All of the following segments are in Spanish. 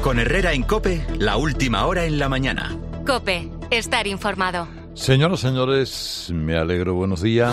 Con Herrera en COPE, la última hora en la mañana. COPE, estar informado. Señoras, señores, me alegro, buenos días.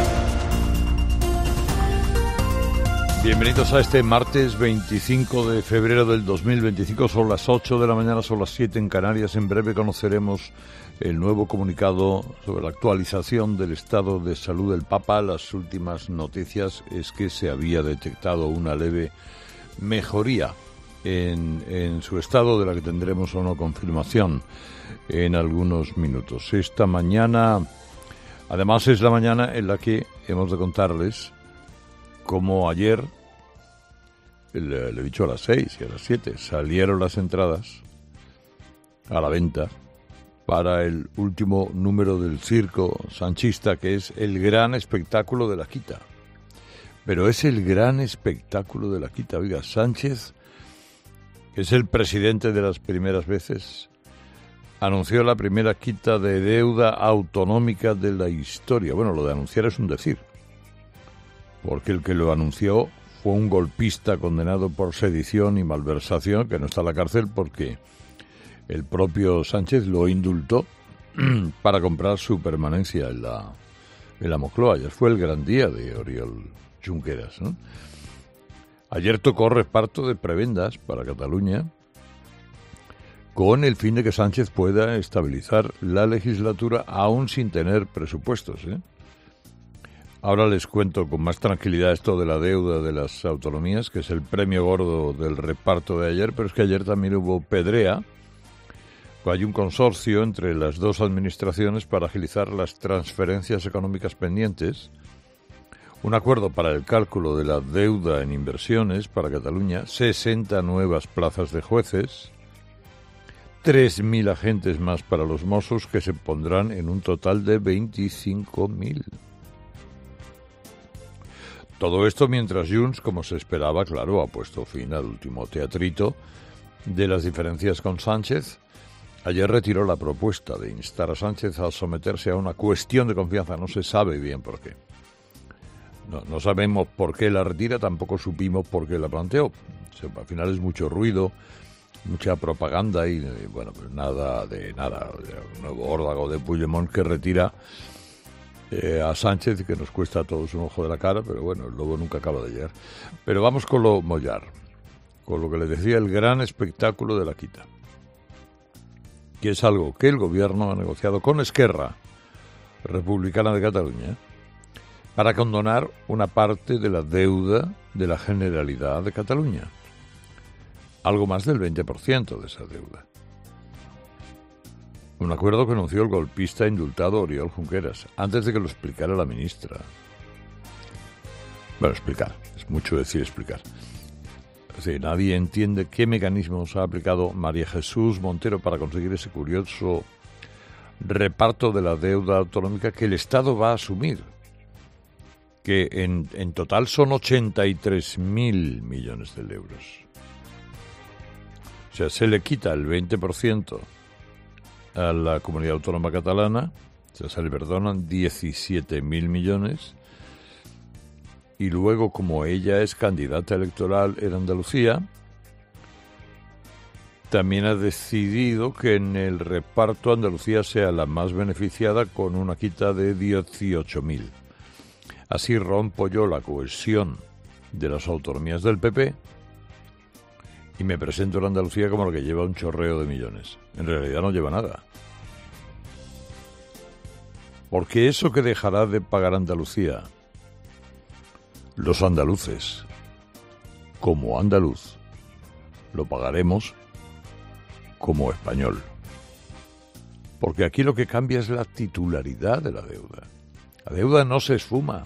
Bienvenidos a este martes 25 de febrero del 2025. Son las 8 de la mañana, son las 7 en Canarias. En breve conoceremos el nuevo comunicado sobre la actualización del estado de salud del Papa. Las últimas noticias es que se había detectado una leve mejoría en su estado, de la que tendremos o no confirmación en algunos minutos. Esta mañana, además, es la mañana en la que hemos de contarles cómo ayer, le he dicho a las 6 y a las 7, salieron las entradas a la venta para el último número del circo sanchista, que es el gran espectáculo de la Quita. Pero es el gran espectáculo de la Quita. Oiga, Sánchez, que es el presidente de las primeras veces, anunció la primera quita de deuda autonómica de la historia. Bueno, lo de anunciar es un decir, porque el que lo anunció fue un golpista condenado por sedición y malversación, que no está en la cárcel porque el propio Sánchez lo indultó para comprar su permanencia en la Moncloa. Ayer fue el gran día de Oriol Junqueras, ¿no? Ayer tocó reparto de prebendas para Cataluña con el fin de que Sánchez pueda estabilizar la legislatura aún sin tener presupuestos, ¿eh? Ahora les cuento con más tranquilidad esto de la deuda de las autonomías, que es el premio gordo del reparto de ayer, pero es que ayer también hubo pedrea. Hay un consorcio entre las dos administraciones para agilizar las transferencias económicas pendientes, un acuerdo para el cálculo de la deuda en inversiones para Cataluña, 60 nuevas plazas de jueces, 3.000 agentes más para los Mossos, que se pondrán en un total de 25.000. Todo esto mientras Junts, como se esperaba, claro, ha puesto fin al último teatrito de las diferencias con Sánchez. Ayer retiró la propuesta de instar a Sánchez a someterse a una cuestión de confianza. No se sabe bien por qué. No sabemos por qué la retira, tampoco supimos por qué la planteó. O sea, al final es mucho ruido, mucha propaganda y bueno, pues nada. Un nuevo órdago de Puigdemont que retira a Sánchez y que nos cuesta a todos un ojo de la cara, pero bueno, el lobo nunca acaba de llegar. Pero vamos con lo mollar, con lo que les decía, el gran espectáculo de la Quita, que es algo que el gobierno ha negociado con Esquerra Republicana de Cataluña para condonar una parte de la deuda de la Generalidad de Cataluña, algo más del 20% de esa deuda. Un acuerdo que anunció el golpista indultado Oriol Junqueras, antes de que lo explicara la ministra. Bueno, explicar, es mucho decir explicar. Es decir, nadie entiende qué mecanismos ha aplicado María Jesús Montero para conseguir ese curioso reparto de la deuda autonómica que el Estado va a asumir, que en total son 83.000 millones de euros. O sea, se le quita el 20% a la comunidad autónoma catalana, o sea, se le perdonan 17.000 millones, y luego, como ella es candidata electoral en Andalucía, también ha decidido que en el reparto Andalucía sea la más beneficiada con una quita de 18.000. Así rompo yo la cohesión de las autonomías del PP y me presento en Andalucía como lo que lleva un chorreo de millones. En realidad no lleva nada. Porque eso que dejará de pagar Andalucía, los andaluces, como andaluz, lo pagaremos como español. Porque aquí lo que cambia es la titularidad de la deuda. La deuda no se esfuma.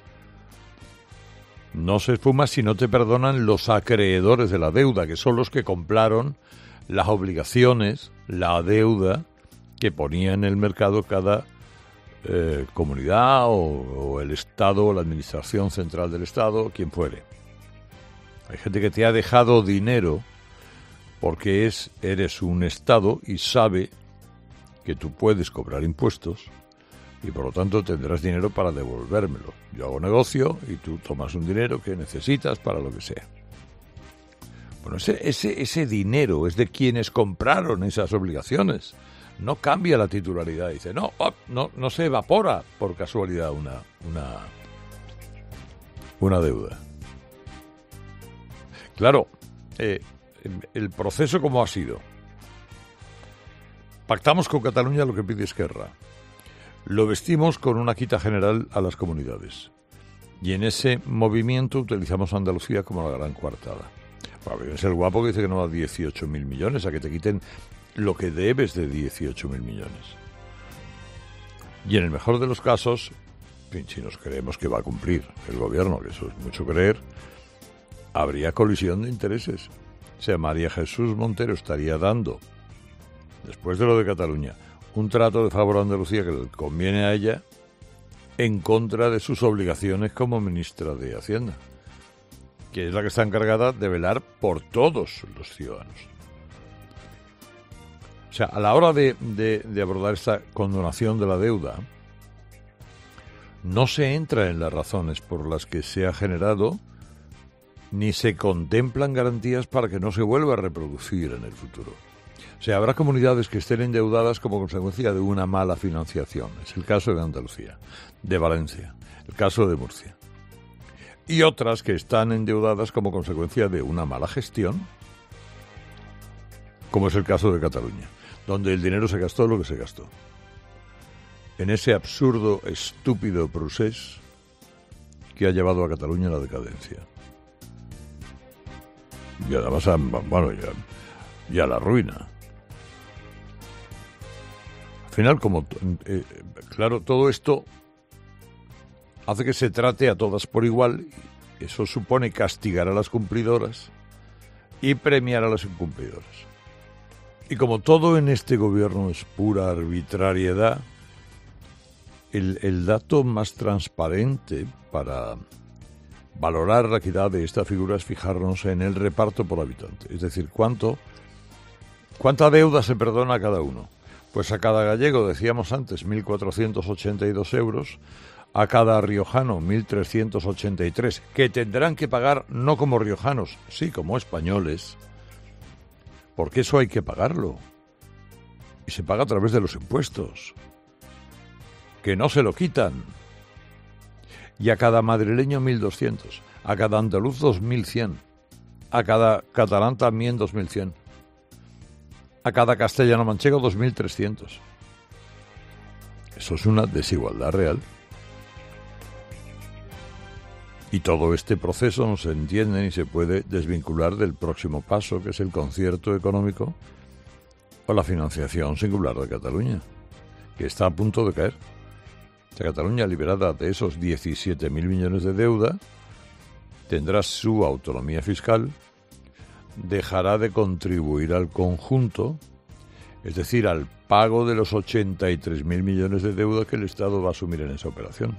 No se esfuma si no te perdonan los acreedores de la deuda, que son los que compraron las obligaciones, la deuda que ponía en el mercado cada comunidad o el Estado, o la Administración Central del Estado, quien fuere. Hay gente que te ha dejado dinero porque eres un Estado y sabe que tú puedes cobrar impuestos y por lo tanto tendrás dinero para devolvérmelo. Yo hago negocio y tú tomas un dinero que necesitas para lo que sea. Bueno, ese dinero es de quienes compraron esas obligaciones. No cambia la titularidad. Dice, no se evapora por casualidad una deuda. Claro, el proceso ¿cómo ha sido? Pactamos con Cataluña lo que pide Esquerra. Lo vestimos con una quita general a las comunidades. Y en ese movimiento utilizamos a Andalucía como la gran coartada. Es el guapo que dice que no da 18.000 millones, a que te quiten lo que debes de 18.000 millones. Y en el mejor de los casos, si nos creemos que va a cumplir el gobierno, que eso es mucho creer, habría colisión de intereses. O sea, María Jesús Montero estaría dando, después de lo de Cataluña, un trato de favor a Andalucía que le conviene a ella en contra de sus obligaciones como ministra de Hacienda, que es la que está encargada de velar por todos los ciudadanos. O sea, a la hora de abordar esta condonación de la deuda, no se entra en las razones por las que se ha generado, ni se contemplan garantías para que no se vuelva a reproducir en el futuro. O sea, habrá comunidades que estén endeudadas como consecuencia de una mala financiación. Es el caso de Andalucía, de Valencia, el caso de Murcia. Y otras que están endeudadas como consecuencia de una mala gestión, como es el caso de Cataluña, donde el dinero se gastó lo que se gastó. En ese absurdo, estúpido procés que ha llevado a Cataluña a la decadencia. Y además, ya la ruina. Al final, claro, todo esto hace que se trate a todas por igual. Eso supone castigar a las cumplidoras y premiar a las incumplidoras. Y como todo en este gobierno es pura arbitrariedad, el dato más transparente para valorar la equidad de esta figura es fijarnos en el reparto por habitante. Es decir, cuánta deuda se perdona a cada uno. Pues a cada gallego, decíamos antes, 1.482 euros, a cada riojano 1.383, que tendrán que pagar no como riojanos, sí como españoles, porque eso hay que pagarlo. Y se paga a través de los impuestos, que no se lo quitan. Y a cada madrileño 1.200, a cada andaluz 2.100, a cada catalán también 2.100, a cada castellano manchego 2.300. Eso es una desigualdad real. Y todo este proceso no se entiende ni se puede desvincular del próximo paso, que es el concierto económico o la financiación singular de Cataluña, que está a punto de caer. O sea, Cataluña, liberada de esos 17.000 millones de deuda, tendrá su autonomía fiscal, dejará de contribuir al conjunto, es decir, al pago de los 83.000 millones de deuda que el Estado va a asumir en esa operación.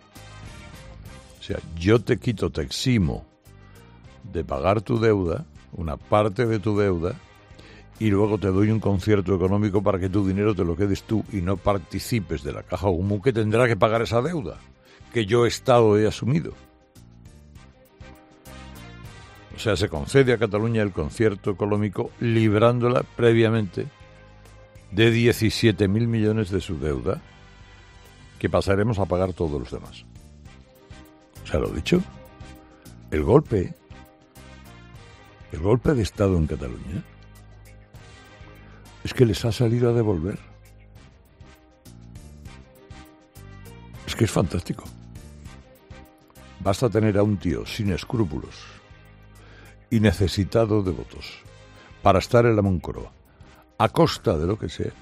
O sea, yo te eximo de pagar tu deuda, una parte de tu deuda, y luego te doy un concierto económico para que tu dinero te lo quedes tú y no participes de la caja común que tendrá que pagar esa deuda, que yo Estado he asumido. O sea, se concede a Cataluña el concierto económico librándola previamente de 17.000 millones de su deuda, que pasaremos a pagar todos los demás. O sea, lo dicho, el golpe de Estado en Cataluña es que les ha salido a devolver. Es que es fantástico. Basta tener a un tío sin escrúpulos y necesitado de votos para estar en la Moncloa, a costa de lo que sea,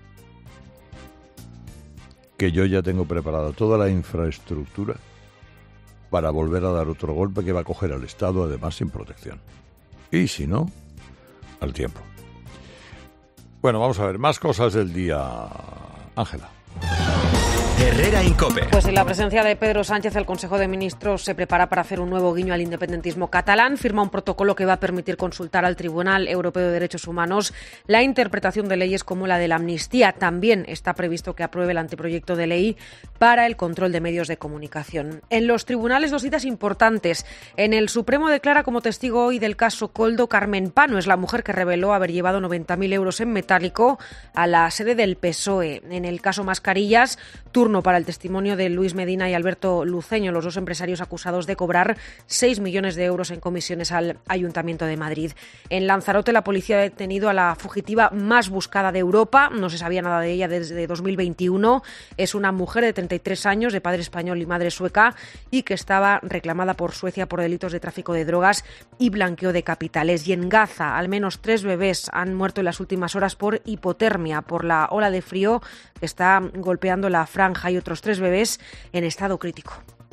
que yo ya tengo preparada toda la infraestructura para volver a dar otro golpe que va a coger al Estado, además sin protección. Y si no, al tiempo. Bueno, vamos a ver, más cosas del día, Ángela. Herrera Incope. Pues en la presencia de Pedro Sánchez, el Consejo de Ministros se prepara para hacer un nuevo guiño al independentismo catalán. Firma un protocolo que va a permitir consultar al Tribunal Europeo de Derechos Humanos la interpretación de leyes como la de la amnistía. También está previsto que apruebe el anteproyecto de ley para el control de medios de comunicación. En los tribunales, dos citas importantes. En el Supremo declara como testigo hoy del caso Koldo Carmen Pano. Es la mujer que reveló haber llevado 90.000 euros en metálico a la sede del PSOE. En el caso Mascarillas, turno para el testimonio de Luis Medina y Alberto Luceño, los dos empresarios acusados de cobrar 6 millones de euros en comisiones al Ayuntamiento de Madrid. En Lanzarote, la policía ha detenido a la fugitiva más buscada de Europa. No se sabía nada de ella desde 2021. Es una mujer de 33 años, de padre español y madre sueca, y que estaba reclamada por Suecia por delitos de tráfico de drogas y blanqueo de capitales. Y en Gaza, al menos 3 bebés han muerto en las últimas horas por hipotermia, por la ola de frío que está golpeando la franja. Hay otros 3 bebés en estado crítico.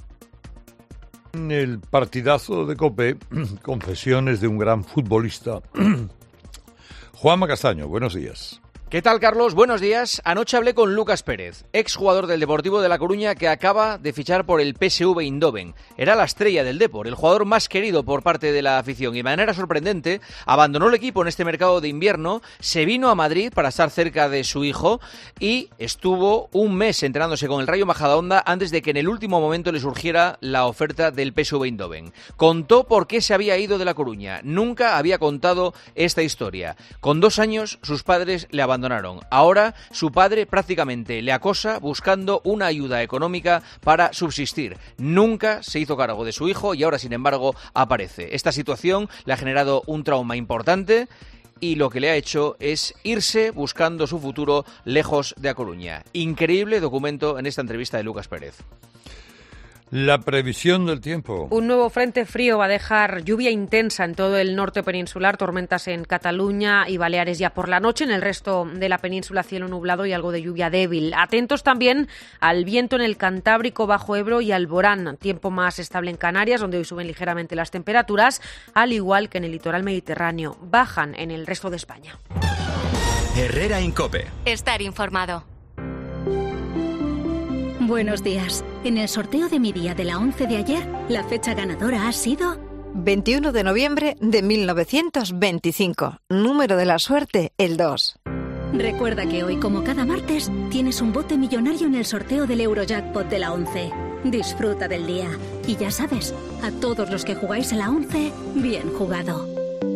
El partidazo de COPE, confesiones de un gran futbolista. Juanma Castaño, buenos días. ¿Qué tal, Carlos? Buenos días. Anoche hablé con Lucas Pérez, exjugador del Deportivo de La Coruña que acaba de fichar por el PSV Eindhoven. Era la estrella del Depor, el jugador más querido por parte de la afición y de manera sorprendente abandonó el equipo en este mercado de invierno, se vino a Madrid para estar cerca de su hijo y estuvo un mes entrenándose con el Rayo Majadahonda antes de que en el último momento le surgiera la oferta del PSV Eindhoven. Contó por qué se había ido de La Coruña. Nunca había contado esta historia. Con 2 años sus padres le abandonaron. Ahora su padre prácticamente le acosa buscando una ayuda económica para subsistir. Nunca se hizo cargo de su hijo y ahora, sin embargo, aparece. Esta situación le ha generado un trauma importante y lo que le ha hecho es irse buscando su futuro lejos de A Coruña. Increíble documento en esta entrevista de Lucas Pérez. La previsión del tiempo. Un nuevo frente frío va a dejar lluvia intensa en todo el norte peninsular, tormentas en Cataluña y Baleares ya por la noche. En el resto de la península, cielo nublado y algo de lluvia débil. Atentos también al viento en el Cantábrico, Bajo Ebro y Alborán. Tiempo más estable en Canarias, donde hoy suben ligeramente las temperaturas, al igual que en el litoral mediterráneo. Bajan en el resto de España. Herrera Incope. Estar informado. Buenos días. En el sorteo de mi día de la 11 de ayer, la fecha ganadora ha sido 21 de noviembre de 1925. Número de la suerte, el 2. Recuerda que hoy, como cada martes, tienes un bote millonario en el sorteo del Eurojackpot de la 11. Disfruta del día. Y ya sabes, a todos los que jugáis a la 11, bien jugado.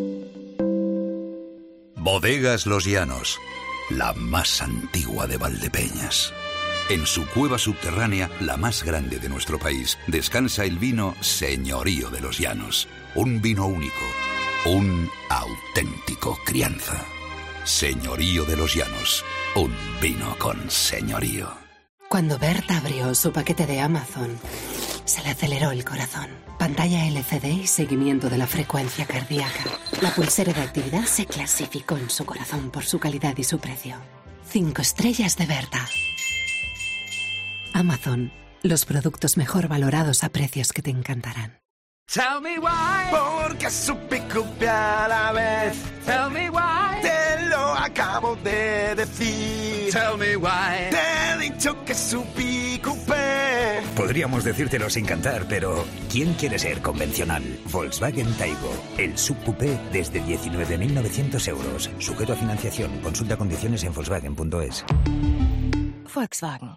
Bodegas Los Llanos, la más antigua de Valdepeñas. En su cueva subterránea, la más grande de nuestro país, descansa el vino Señorío de los Llanos. Un vino único, un auténtico crianza. Señorío de los Llanos, un vino con señorío. Cuando Berta abrió su paquete de Amazon, se le aceleró el corazón. Pantalla LCD y seguimiento de la frecuencia cardíaca. La pulsera de actividad se clasificó en su corazón por su calidad y su precio. 5 estrellas de Berta. Amazon, los productos mejor valorados a precios que te encantarán. Tell me why, porque supe copiar a la vez. Tell me why, te lo acabo de decir. Tell me why, te he dicho que supí coupé. Podríamos decírtelo sin cantar, pero ¿quién quiere ser convencional? Volkswagen Taigo, el subcoupé desde 19.900 euros. Sujeto a financiación. Consulta condiciones en Volkswagen.es. Volkswagen.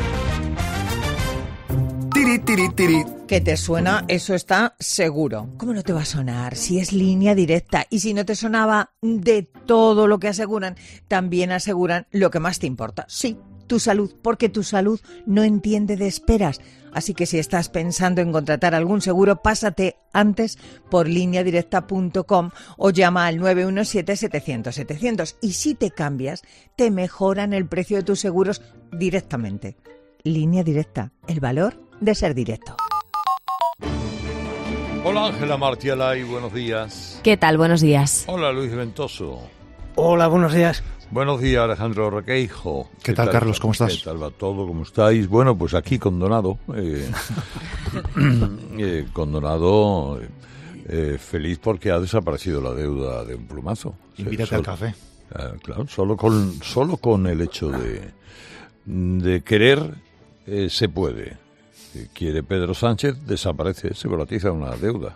Tiri, tiri, tiri. ¿Que te suena? Eso está seguro. ¿Cómo no te va a sonar? Si es Línea Directa. Y si no te sonaba de todo lo que aseguran, también aseguran lo que más te importa. Sí, tu salud, porque tu salud no entiende de esperas. Así que si estás pensando en contratar algún seguro, pásate antes por lineadirecta.com o llama al 917-700-700. Y si te cambias, te mejoran el precio de tus seguros directamente. Línea Directa, el valor de ser directo. Hola Ángela Martialay, buenos días. ¿Qué tal? Buenos días. Hola Luis Ventoso. Hola, buenos días. Buenos días Alejandro Requeijo. ¿Qué tal Carlos? ¿Cómo estás? ¿Qué tal va todo? ¿Cómo estáis? Bueno, pues aquí condonado. Condonado, feliz porque ha desaparecido la deuda de un plumazo. Invítate al café. Claro, solo con el hecho de querer se puede. Si quiere Pedro Sánchez, desaparece, se privatiza una deuda.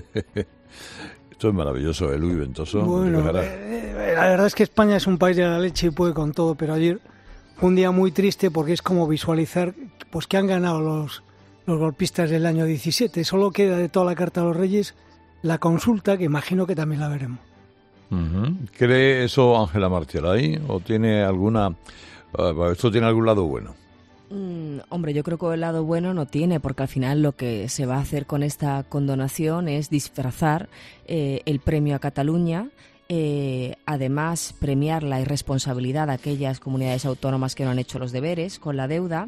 Esto es maravilloso, Luis Ventoso. Bueno, la verdad es que España es un país de la leche y puede con todo, pero ayer fue un día muy triste porque es como visualizar pues que han ganado los golpistas del año 17. Solo queda de toda la Carta a los Reyes la consulta, que imagino que también la veremos. ¿Cree eso Ángela Martialay o tiene alguna... esto tiene algún lado bueno? Hombre, yo creo que el lado bueno no tiene, porque al final lo que se va a hacer con esta condonación es disfrazar el premio a Cataluña, además premiar la irresponsabilidad de aquellas comunidades autónomas que no han hecho los deberes con la deuda,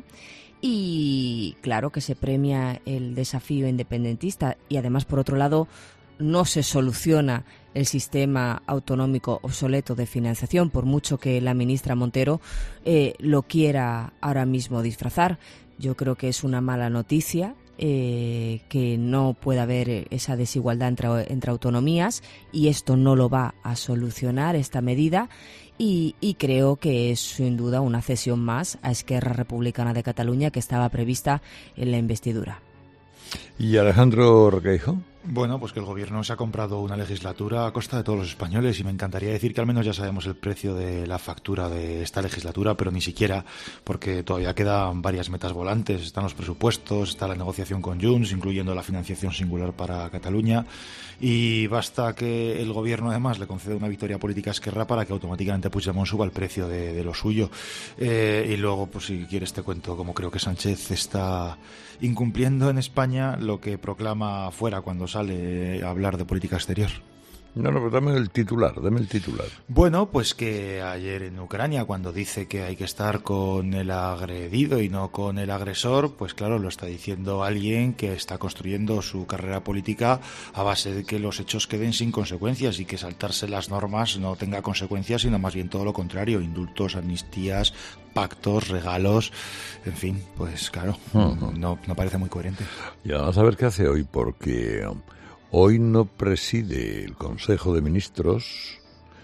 y claro que se premia el desafío independentista, y además, por otro lado, no se soluciona el sistema autonómico obsoleto de financiación, por mucho que la ministra Montero lo quiera ahora mismo disfrazar. Yo creo que es una mala noticia que no pueda haber esa desigualdad entre autonomías, y esto no lo va a solucionar esta medida, y creo que es sin duda una cesión más a Esquerra Republicana de Cataluña, que estaba prevista en la investidura. ¿Y Alejandro Requeijo? Bueno, pues que el gobierno se ha comprado una legislatura a costa de todos los españoles, y me encantaría decir que al menos ya sabemos el precio de la factura de esta legislatura, pero ni siquiera, porque todavía quedan varias metas volantes. Están los presupuestos, está la negociación con Junts, incluyendo la financiación singular para Cataluña, y basta que el gobierno además le conceda una victoria política a Esquerra para que automáticamente Puigdemont suba el precio de lo suyo. Y luego, pues si quieres te cuento cómo creo que Sánchez está incumpliendo en España lo que proclama fuera cuando sale a hablar de política exterior. No, pero dame el titular. Bueno, pues que ayer en Ucrania, cuando dice que hay que estar con el agredido y no con el agresor, pues claro, lo está diciendo alguien que está construyendo su carrera política a base de que los hechos queden sin consecuencias, y que saltarse las normas no tenga consecuencias, sino más bien todo lo contrario: indultos, amnistías, pactos, regalos, en fin, pues claro, no parece muy coherente. Y vamos a ver qué hace hoy, porque hoy no preside el Consejo de Ministros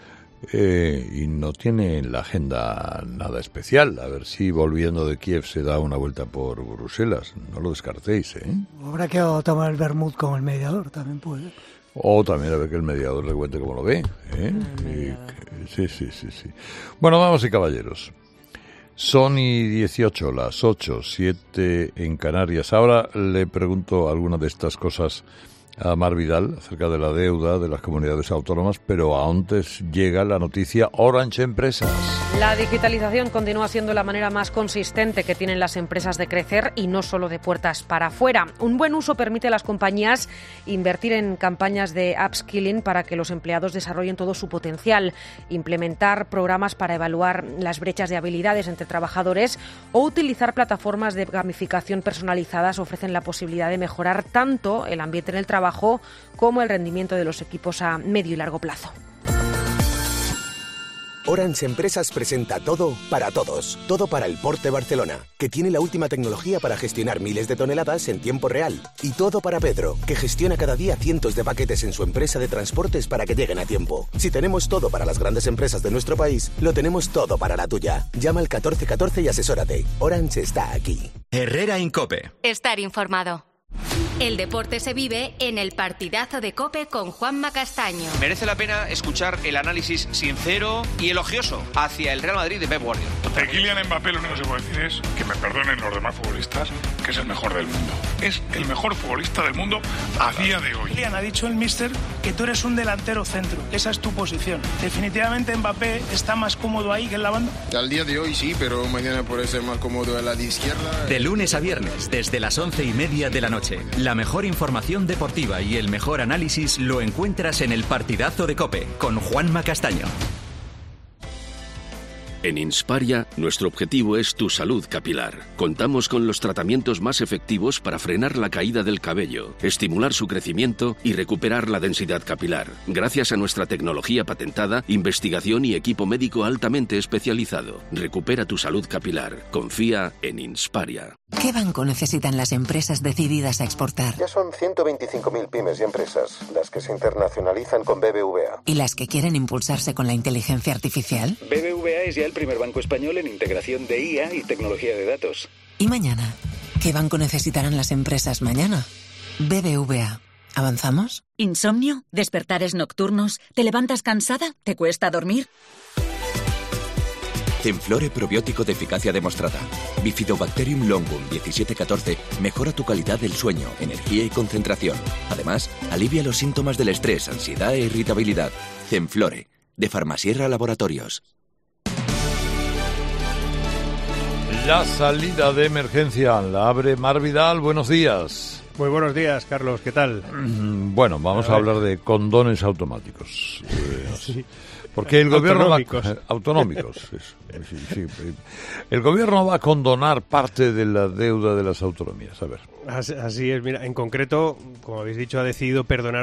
y no tiene en la agenda nada especial. A ver si volviendo de Kiev se da una vuelta por Bruselas. No lo descartéis, ¿eh? Habrá que tomar el vermut con el mediador, también puede. O también a ver que el mediador le cuente cómo lo ve, ¿eh? Sí. Bueno, damas y caballeros. Son y 18, las 8:07 en Canarias. Ahora le pregunto alguna de estas cosas a Mar Vidal acerca de la deuda de las comunidades autónomas, pero antes llega la noticia Orange Empresas. La digitalización continúa siendo la manera más consistente que tienen las empresas de crecer, y no solo de puertas para afuera. Un buen uso permite a las compañías invertir en campañas de upskilling para que los empleados desarrollen todo su potencial, implementar programas para evaluar las brechas de habilidades entre trabajadores o utilizar plataformas de gamificación personalizadas. Ofrecen la posibilidad de mejorar tanto el ambiente en el trabajo como el rendimiento de los equipos a medio y largo plazo. Orange Empresas presenta Todo para Todos. Todo para el Port de Barcelona, que tiene la última tecnología para gestionar miles de toneladas en tiempo real. Y Todo para Pedro, que gestiona cada día cientos de paquetes en su empresa de transportes para que lleguen a tiempo. Si tenemos todo para las grandes empresas de nuestro país, lo tenemos todo para la tuya. Llama al 1414 y asesórate. Orange está aquí. Herrera en COPE. Estar informado. El deporte se vive en el partidazo de COPE con Juanma Castaño. Merece la pena escuchar el análisis sincero y elogioso hacia el Real Madrid de Pep Guardiola. De Kylian Mbappé lo único que se puede decir es que me perdonen los demás futbolistas, que es el mejor del mundo. Es el mejor futbolista del mundo a día de hoy. Kylian, ha dicho el míster que tú eres un delantero centro. Esa es tu posición. Definitivamente Mbappé está más cómodo ahí que en la banda. Al día de hoy sí, pero mañana puede ser más cómodo en la de izquierda. De lunes a viernes, desde las 11:30 de la noche. La mejor información deportiva y el mejor análisis lo encuentras en el partidazo de COPE con Juanma Castaño. En Insparia, nuestro objetivo es tu salud capilar. Contamos con los tratamientos más efectivos para frenar la caída del cabello, estimular su crecimiento y recuperar la densidad capilar, gracias a nuestra tecnología patentada, investigación y equipo médico altamente especializado. Recupera tu salud capilar. Confía en Insparia. ¿Qué banco necesitan las empresas decididas a exportar? Ya son 125.000 pymes y empresas las que se internacionalizan con BBVA. ¿Y las que quieren impulsarse con la inteligencia artificial? BBVA es ya el primer banco español en integración de IA y tecnología de datos. ¿Y mañana? ¿Qué banco necesitarán las empresas mañana? BBVA. ¿Avanzamos? ¿Insomnio? ¿Despertares nocturnos? ¿Te levantas cansada? ¿Te cuesta dormir? Zenflore probiótico de eficacia demostrada. Bifidobacterium longum 1714 mejora tu calidad del sueño, energía y concentración. Además, alivia los síntomas del estrés, ansiedad e irritabilidad. Zenflore, de Farmasierra Laboratorios. La salida de emergencia la abre Mar Vidal. Buenos días. Muy buenos días, Carlos. ¿Qué tal? Bueno, vamos a hablar de condones automáticos. Sí. Porque el gobierno autonómicos. Sí. El gobierno va a condonar parte de la deuda de las autonomías. A ver. Así es, mira, en concreto, como habéis dicho, ha decidido perdonar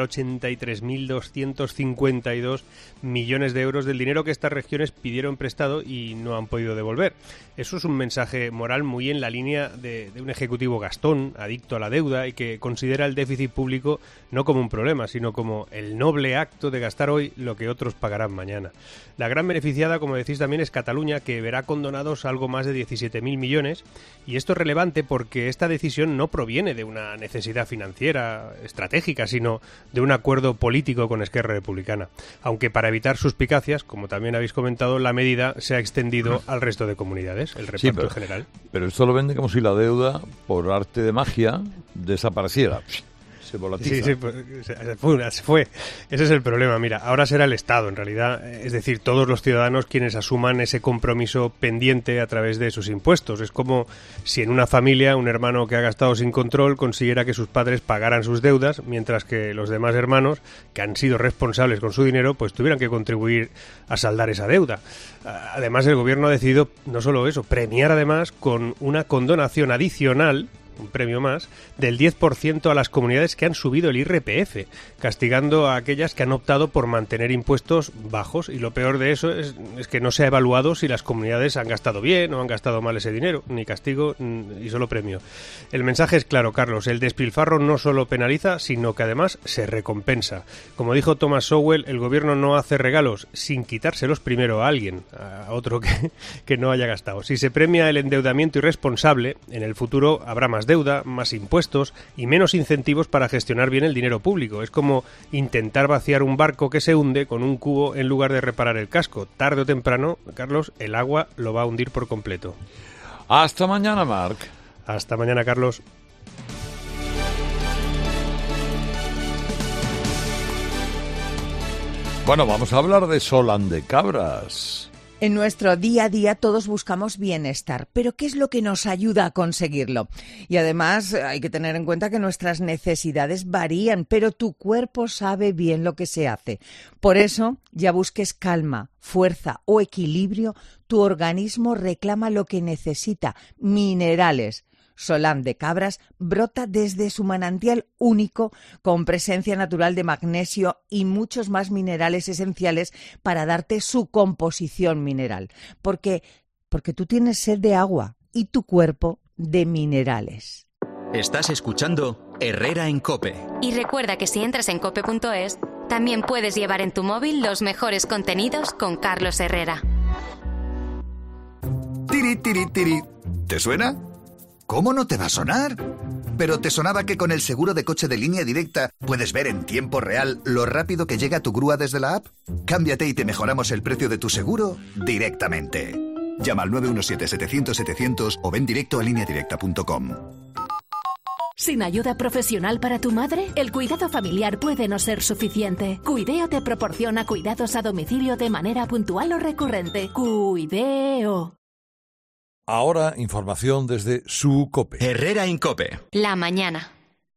83.252 millones de euros del dinero que estas regiones pidieron prestado y no han podido devolver. Eso es un mensaje moral muy en la línea de un ejecutivo gastón, adicto a la deuda y que considera el déficit público no como un problema, sino como el noble acto de gastar hoy lo que otros pagarán mañana. La gran beneficiada, como decís, también es Cataluña, que verá condonados algo más de 17.000 millones, y esto es relevante porque esta decisión no proviene de una necesidad financiera estratégica, sino de un acuerdo político con Esquerra Republicana. Aunque para evitar suspicacias, como también habéis comentado, la medida se ha extendido al resto de comunidades, el reparto en general. Pero esto lo vende como si la deuda, por arte de magia, desapareciera. Se volatiza. Sí, pues, se fue. Ese es el problema. Mira, ahora será el Estado, en realidad, es decir, todos los ciudadanos quienes asuman ese compromiso pendiente a través de sus impuestos. Es como si en una familia un hermano que ha gastado sin control consiguiera que sus padres pagaran sus deudas, mientras que los demás hermanos, que han sido responsables con su dinero, pues tuvieran que contribuir a saldar esa deuda. Además, el gobierno ha decidido, no solo eso, premiar además con una condonación adicional, un premio más, del 10% a las comunidades que han subido el IRPF, castigando a aquellas que han optado por mantener impuestos bajos. Y lo peor de eso es que no se ha evaluado si las comunidades han gastado bien o han gastado mal ese dinero, ni castigo y solo premio. El mensaje es claro, Carlos, el despilfarro no solo penaliza, sino que además se recompensa. Como dijo Thomas Sowell, el gobierno no hace regalos sin quitárselos primero a alguien, a otro que no haya gastado. Si se premia el endeudamiento irresponsable, en el futuro habrá más deuda, más impuestos y menos incentivos para gestionar bien el dinero público. Es como intentar vaciar un barco que se hunde con un cubo en lugar de reparar el casco. Tarde o temprano, Carlos, el agua lo va a hundir por completo. Hasta mañana, Marc. Hasta mañana, Carlos. Bueno, vamos a hablar de Solán de Cabras. En nuestro día a día todos buscamos bienestar, pero ¿qué es lo que nos ayuda a conseguirlo? Y además hay que tener en cuenta que nuestras necesidades varían, pero tu cuerpo sabe bien lo que se hace. Por eso, ya busques calma, fuerza o equilibrio, tu organismo reclama lo que necesita, minerales. Solán de Cabras brota desde su manantial único con presencia natural de magnesio y muchos más minerales esenciales para darte su composición mineral. Porque tú tienes sed de agua y tu cuerpo de minerales. Estás escuchando Herrera en COPE. Y recuerda que si entras en cope.es, también puedes llevar en tu móvil los mejores contenidos con Carlos Herrera. Tiri, tiri, tiri. ¿Te suena? ¿Cómo no te va a sonar? ¿Pero te sonaba que con el seguro de coche de Línea Directa puedes ver en tiempo real lo rápido que llega tu grúa desde la app? Cámbiate y te mejoramos el precio de tu seguro directamente. Llama al 917-700-700 o ven directo a lineadirecta.com. ¿Sin ayuda profesional para tu madre? El cuidado familiar puede no ser suficiente. Cuideo te proporciona cuidados a domicilio de manera puntual o recurrente. Cuideo. Ahora, información desde su COPE. Herrera en COPE. La mañana.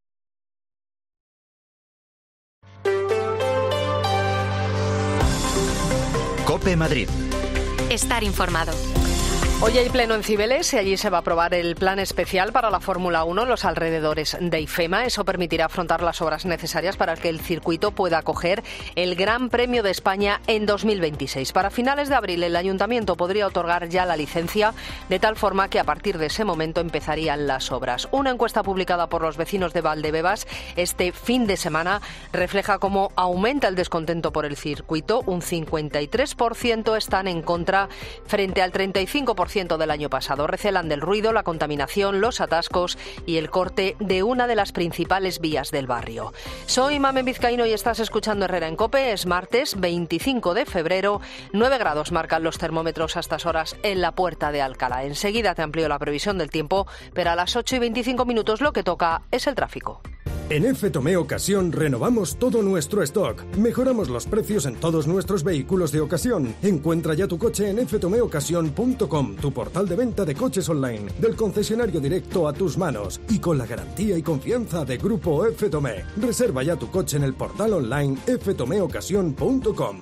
COPE Madrid. Estar informado. Hoy hay pleno en Cibeles y allí se va a aprobar el plan especial para la Fórmula 1 en los alrededores de IFEMA. Eso permitirá afrontar las obras necesarias para que el circuito pueda acoger el Gran Premio de España en 2026. Para finales de abril el Ayuntamiento podría otorgar ya la licencia, de tal forma que a partir de ese momento empezarían las obras. Una encuesta publicada por los vecinos de Valdebebas este fin de semana refleja cómo aumenta el descontento por el circuito. Un 53% están en contra frente al 35% 20% del año pasado. Recelan del ruido, la contaminación, los atascos y el corte de una de las principales vías del barrio. Soy Mamen Vizcaíno y estás escuchando Herrera en COPE. Es martes 25 de febrero. 9 grados marcan los termómetros a estas horas en la Puerta de Alcalá. Enseguida te amplío la previsión del tiempo, pero a las 8:25 lo que toca es el tráfico. En F. Tomé Ocasión renovamos todo nuestro stock. Mejoramos los precios en todos nuestros vehículos de ocasión. Encuentra ya tu coche en ftomeocasión.com, tu portal de venta de coches online, del concesionario directo a tus manos y con la garantía y confianza de Grupo F. Tomé. Reserva ya tu coche en el portal online ftomeocasión.com.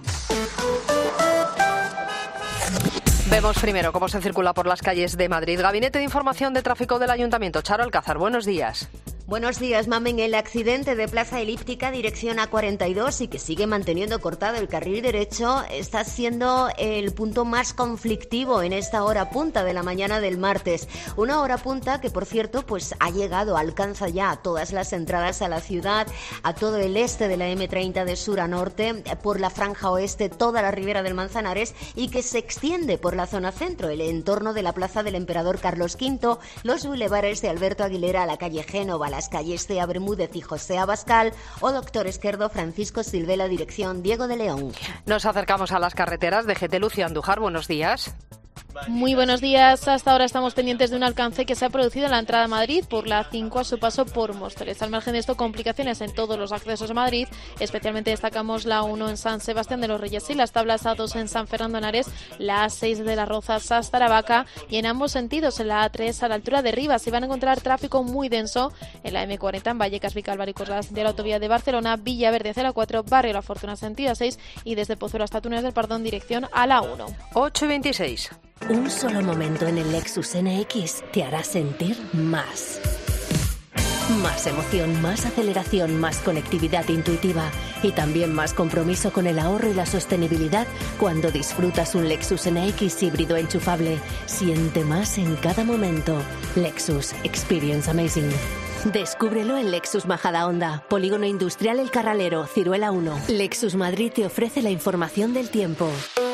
Vemos primero cómo se circula por las calles de Madrid. Gabinete de Información de Tráfico del Ayuntamiento. Charo Alcázar, buenos días. Buenos días, Mamen. El accidente de Plaza Elíptica dirección A42 y que sigue manteniendo cortado el carril derecho está siendo el punto más conflictivo en esta hora punta de la mañana del martes. Una hora punta que, por cierto, pues alcanza ya a todas las entradas a la ciudad, a todo el este de la M30 de sur a norte, por la franja oeste, toda la ribera del Manzanares y que se extiende por la zona centro, el entorno de la Plaza del Emperador Carlos V, los bulevares de Alberto Aguilera a la calle Génova, las calles Cea Bermúdez y José Abascal o Doctor Esquerdo Francisco Silvela dirección Diego de León. Nos acercamos a las carreteras. DGT Lucio Andújar, buenos días. Muy buenos días. Hasta ahora estamos pendientes de un alcance que se ha producido en la entrada a Madrid por la 5 a su paso por Móstoles. Al margen de esto, complicaciones en todos los accesos a Madrid. Especialmente destacamos la 1 en San Sebastián de los Reyes y las tablas A2 en San Fernando Henares, la A6 de las Rozas hasta Aravaca y en ambos sentidos en la A3 a la altura de Rivas. Se van a encontrar tráfico muy denso en la M40 en Vallecas, Vicálvaro y Corlas de la autovía de Barcelona, Villaverde hacia la 4, Barrio La Fortuna sentido A6 y desde Pozuelo hasta Túnez del Pardón dirección a la 1. 8:26. Un solo momento en el Lexus NX te hará sentir más. Más emoción, más aceleración, más conectividad intuitiva y también más compromiso con el ahorro y la sostenibilidad cuando disfrutas un Lexus NX híbrido enchufable. Siente más en cada momento. Lexus Experience Amazing. Descúbrelo en Lexus Majadahonda, Polígono Industrial El Carralero, Ciruela 1. Lexus Madrid te ofrece la información del tiempo.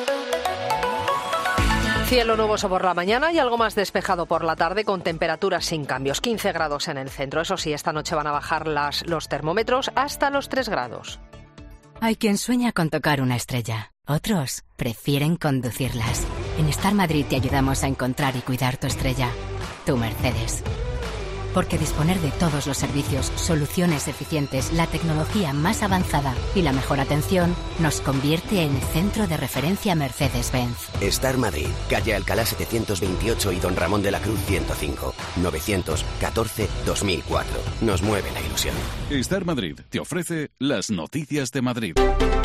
Cielo nuboso por la mañana y algo más despejado por la tarde con temperaturas sin cambios. 15 grados en el centro. Eso sí, esta noche van a bajar los termómetros hasta los 3 grados. Hay quien sueña con tocar una estrella. Otros prefieren conducirlas. En Star Madrid te ayudamos a encontrar y cuidar tu estrella. Tu Mercedes. Porque disponer de todos los servicios, soluciones eficientes, la tecnología más avanzada y la mejor atención nos convierte en centro de referencia Mercedes-Benz. Star Madrid, calle Alcalá 728 y Don Ramón de la Cruz 105. 914-2004. Nos mueve la ilusión. Star Madrid te ofrece las noticias de Madrid.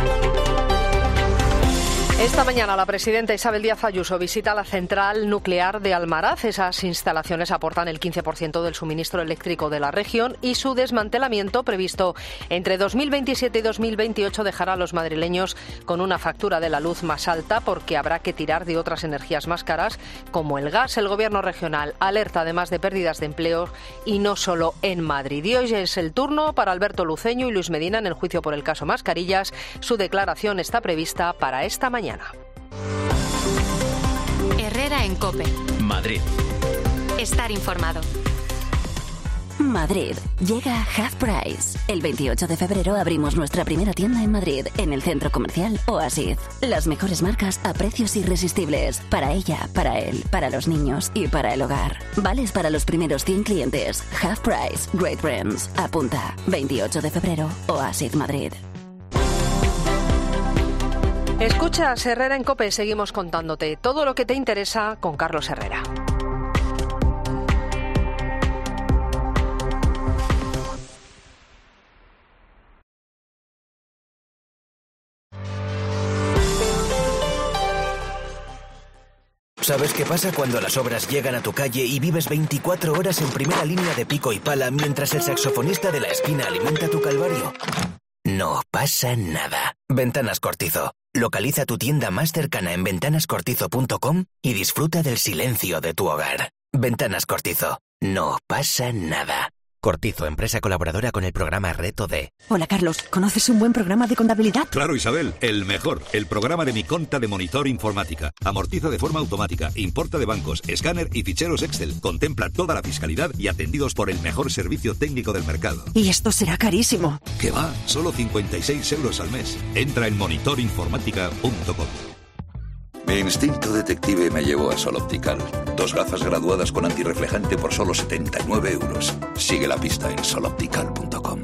Esta mañana la presidenta Isabel Díaz Ayuso visita la central nuclear de Almaraz. Esas instalaciones aportan el 15% del suministro eléctrico de la región y su desmantelamiento, previsto entre 2027 y 2028, dejará a los madrileños con una factura de la luz más alta porque habrá que tirar de otras energías más caras como el gas. El gobierno regional alerta además de pérdidas de empleo y no solo en Madrid. Y hoy es el turno para Alberto Luceño y Luis Medina en el juicio por el caso Mascarillas. Su declaración está prevista para esta mañana. Herrera en COPE. Madrid. Estar informado. Madrid. Llega Half Price. El 28 de febrero abrimos nuestra primera tienda en Madrid, en el centro comercial Oasis. Las mejores marcas a precios irresistibles. Para ella, para él, para los niños y para el hogar. Vales para los primeros 100 clientes. Half Price. Great Brands. Apunta. 28 de febrero, Oasis Madrid. Escuchas Herrera en COPE. Seguimos contándote todo lo que te interesa con Carlos Herrera. ¿Sabes qué pasa cuando las obras llegan a tu calle y vives 24 horas en primera línea de pico y pala mientras el saxofonista de la esquina alimenta tu calvario? No pasa nada. Ventanas Cortizo. Localiza tu tienda más cercana en ventanascortizo.com y disfruta del silencio de tu hogar. Ventanas Cortizo. No pasa nada. Cortizo, empresa colaboradora con el programa Reto D. Hola, Carlos. ¿Conoces un buen programa de contabilidad? Claro, Isabel, el mejor. El programa de Mi Conta de Monitor Informática. Amortiza de forma automática, importa de bancos, escáner y ficheros Excel. Contempla toda la fiscalidad y atendidos por el mejor servicio técnico del mercado. Y esto será carísimo. ¿Qué va? Solo 56 euros al mes. Entra en monitorinformática.com. Mi instinto detective me llevó a Sol Optical. 2 gafas graduadas con antirreflejante por solo 79 euros. Sigue la pista en soloptical.com.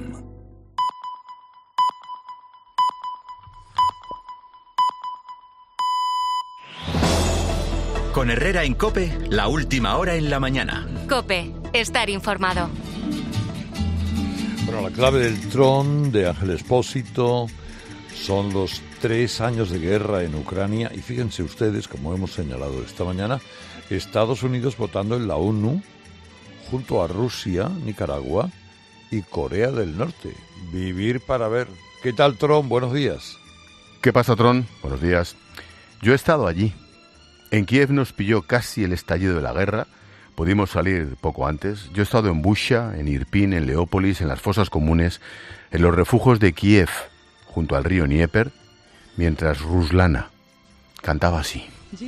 Con Herrera en COPE, la última hora en la mañana. COPE, estar informado. Bueno, la clave del Tron de Ángel Expósito son los 3 años de guerra en Ucrania y fíjense ustedes, como hemos señalado esta mañana, Estados Unidos votando en la ONU junto a Rusia, Nicaragua y Corea del Norte. Vivir para ver. ¿Qué tal, Tron? Buenos días. ¿Qué pasa, Tron? Buenos días. Yo he estado allí. En Kiev nos pilló casi el estallido de la guerra. Pudimos salir poco antes. Yo he estado en Busha, en Irpin, en Leópolis, en las fosas comunes, en los refugios de Kiev, junto al río Dnieper, mientras Ruslana cantaba así.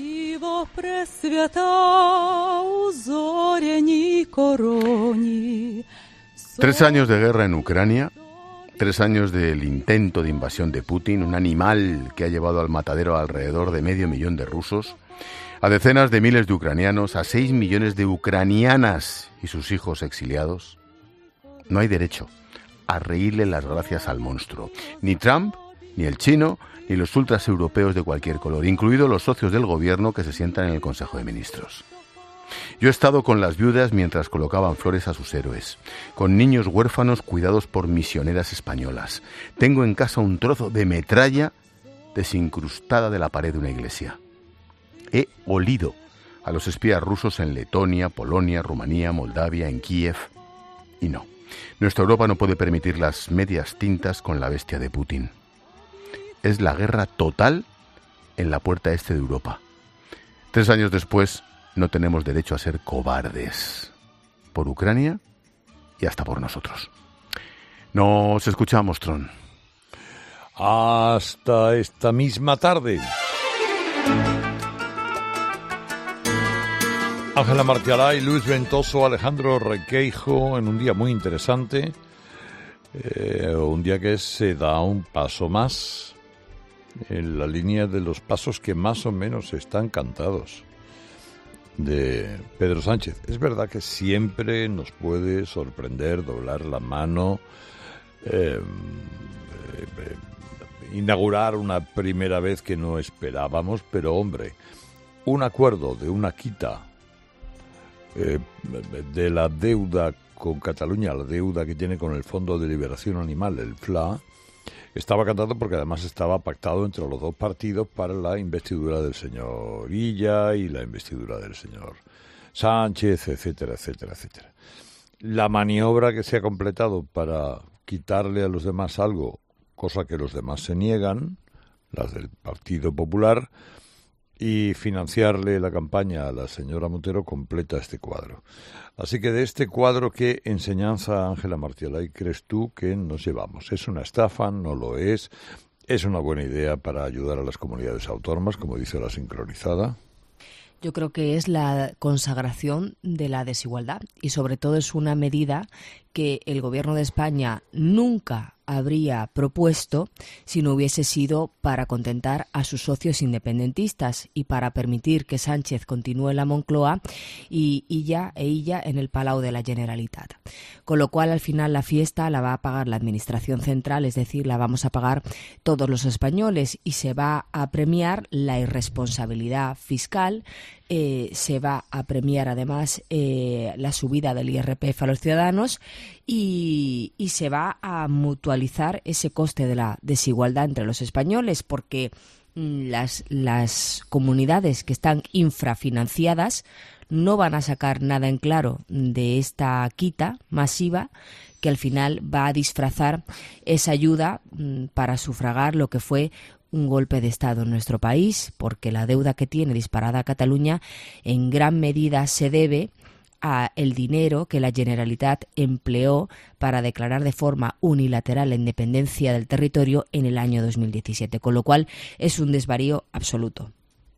3 años de guerra en Ucrania, 3 años del intento de invasión de Putin, un animal que ha llevado al matadero a alrededor de 500.000 de rusos, a decenas de miles de ucranianos, a 6 millones de ucranianas y sus hijos exiliados. No hay derecho a reírle las gracias al monstruo. Ni Trump, ni el chino, ni los ultras europeos de cualquier color, incluidos los socios del gobierno que se sientan en el Consejo de Ministros. Yo he estado con las viudas mientras colocaban flores a sus héroes, con niños huérfanos cuidados por misioneras españolas. Tengo en casa un trozo de metralla desincrustada de la pared de una iglesia. He olido a los espías rusos en Letonia, Polonia, Rumanía, Moldavia, en Kiev. Y no, nuestra Europa no puede permitir las medias tintas con la bestia de Putin. Es la guerra total en la puerta este de Europa. 3 años después, no tenemos derecho a ser cobardes. Por Ucrania y hasta por nosotros. Nos escuchamos, Tron. Hasta esta misma tarde. Ángela Martialay, Luis Ventoso, Alejandro Requeijo, en un día muy interesante. Un día que se da un paso más en la línea de los pasos que más o menos están cantados de Pedro Sánchez. Es verdad que siempre nos puede sorprender, doblar la mano, inaugurar una primera vez que no esperábamos, pero hombre, un acuerdo de una quita de la deuda con Cataluña, la deuda que tiene con el Fondo de Liberación Animal, el FLA, estaba cantado porque además estaba pactado entre los dos partidos para la investidura del señor Illa y la investidura del señor Sánchez, etcétera, etcétera, etcétera. La maniobra que se ha completado para quitarle a los demás algo, cosa que los demás se niegan, las del Partido Popular, y financiarle la campaña a la señora Montero, completa este cuadro. Así que de este cuadro, ¿qué enseñanza, Ángela Martialay, crees tú que nos llevamos? ¿Es una estafa? ¿No lo es? ¿Es una buena idea para ayudar a las comunidades autónomas, como dice la sincronizada? Yo creo que es la consagración de la desigualdad y sobre todo es una medida que el Gobierno de España nunca habría propuesto si no hubiese sido para contentar a sus socios independentistas y para permitir que Sánchez continúe en la Moncloa y ella en el Palau de la Generalitat. Con lo cual, al final, la fiesta la va a pagar la Administración Central, es decir, la vamos a pagar todos los españoles y se va a premiar la irresponsabilidad fiscal, se va a premiar además la subida del IRPF a los ciudadanos y se va a mutualizar ese coste de la desigualdad entre los españoles, porque las comunidades que están infrafinanciadas no van a sacar nada en claro de esta quita masiva que al final va a disfrazar esa ayuda para sufragar lo que fue un golpe de Estado en nuestro país, porque la deuda que tiene disparada Cataluña en gran medida se debe el dinero que la Generalitat empleó para declarar de forma unilateral la independencia del territorio en el año 2017, con lo cual es un desvarío absoluto.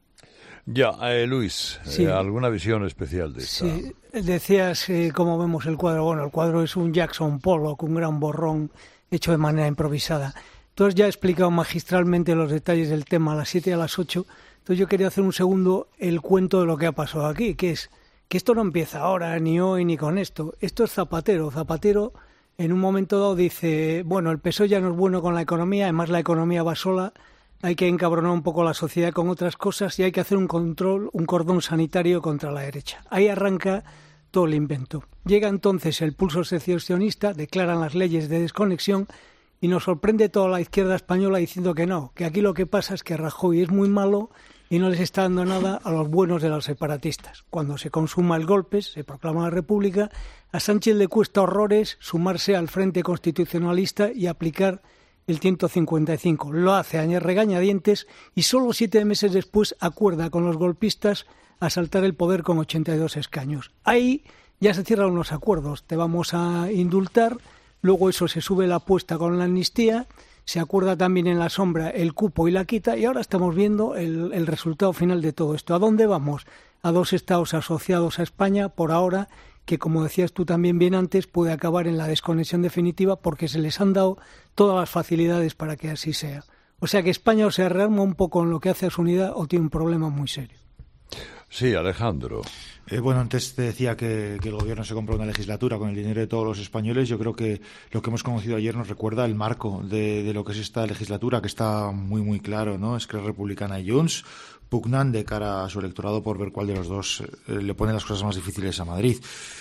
Ya, Luis, sí. ¿Alguna visión especial de esta? Sí, decías cómo vemos el cuadro. Bueno, el cuadro es un Jackson Pollock, un gran borrón hecho de manera improvisada. Tú has ya explicado magistralmente los detalles del tema a las 7 y a las 8. Entonces yo quería hacer un segundo el cuento de lo que ha pasado aquí, que es que esto no empieza ahora, ni hoy, ni con esto. Esto es Zapatero. Zapatero en un momento dado dice, bueno, el PSOE ya no es bueno con la economía, además la economía va sola, hay que encabronar un poco la sociedad con otras cosas y hay que hacer un control, un cordón sanitario contra la derecha. Ahí arranca todo el invento. Llega entonces el pulso secesionista, declaran las leyes de desconexión y nos sorprende toda la izquierda española diciendo que no, que aquí lo que pasa es que Rajoy es muy malo y no les está dando nada a los buenos de los separatistas. Cuando se consuma el golpe, se proclama la República, a Sánchez le cuesta horrores sumarse al Frente Constitucionalista y aplicar el 155. Lo hace a regañadientes y solo 7 meses después acuerda con los golpistas asaltar el poder con 82 escaños. Ahí ya se cierran los acuerdos. Te vamos a indultar, luego eso se sube la apuesta con la amnistía, se acuerda también en la sombra el cupo y la quita y ahora estamos viendo el resultado final de todo esto. ¿A dónde vamos? A 2 estados asociados a España por ahora, que como decías tú también bien antes, puede acabar en la desconexión definitiva porque se les han dado todas las facilidades para que así sea. O sea que España o se rearma un poco en lo que hace a su unidad o tiene un problema muy serio. Sí, Alejandro. Bueno, antes te decía que el gobierno se compró una legislatura con el dinero de todos los españoles. Yo creo que lo que hemos conocido ayer nos recuerda el marco de lo que es esta legislatura, que está muy, muy claro, ¿no? Esquerra Republicana y Junts pugnan de cara a su electorado por ver cuál de los dos le pone las cosas más difíciles a Madrid.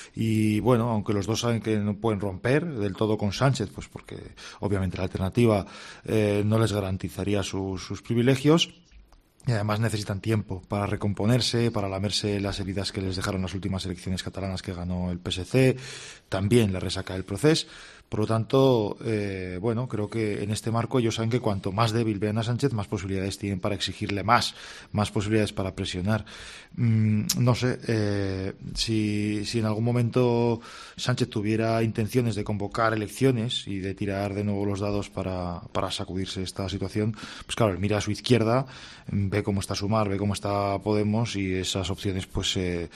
Y bueno, aunque los dos saben que no pueden romper del todo con Sánchez, pues porque obviamente la alternativa no les garantizaría sus privilegios. Y además necesitan tiempo para recomponerse, para lamerse las heridas que les dejaron las últimas elecciones catalanas que ganó el PSC, también la resaca del Procés. Por lo tanto, bueno, creo que en este marco ellos saben que cuanto más débil vean a Sánchez, más posibilidades tienen para exigirle más posibilidades para presionar. No sé, si en algún momento Sánchez tuviera intenciones de convocar elecciones y de tirar de nuevo los dados para sacudirse esta situación, pues claro, él mira a su izquierda, ve cómo está Sumar, ve cómo está Podemos y esas opciones pues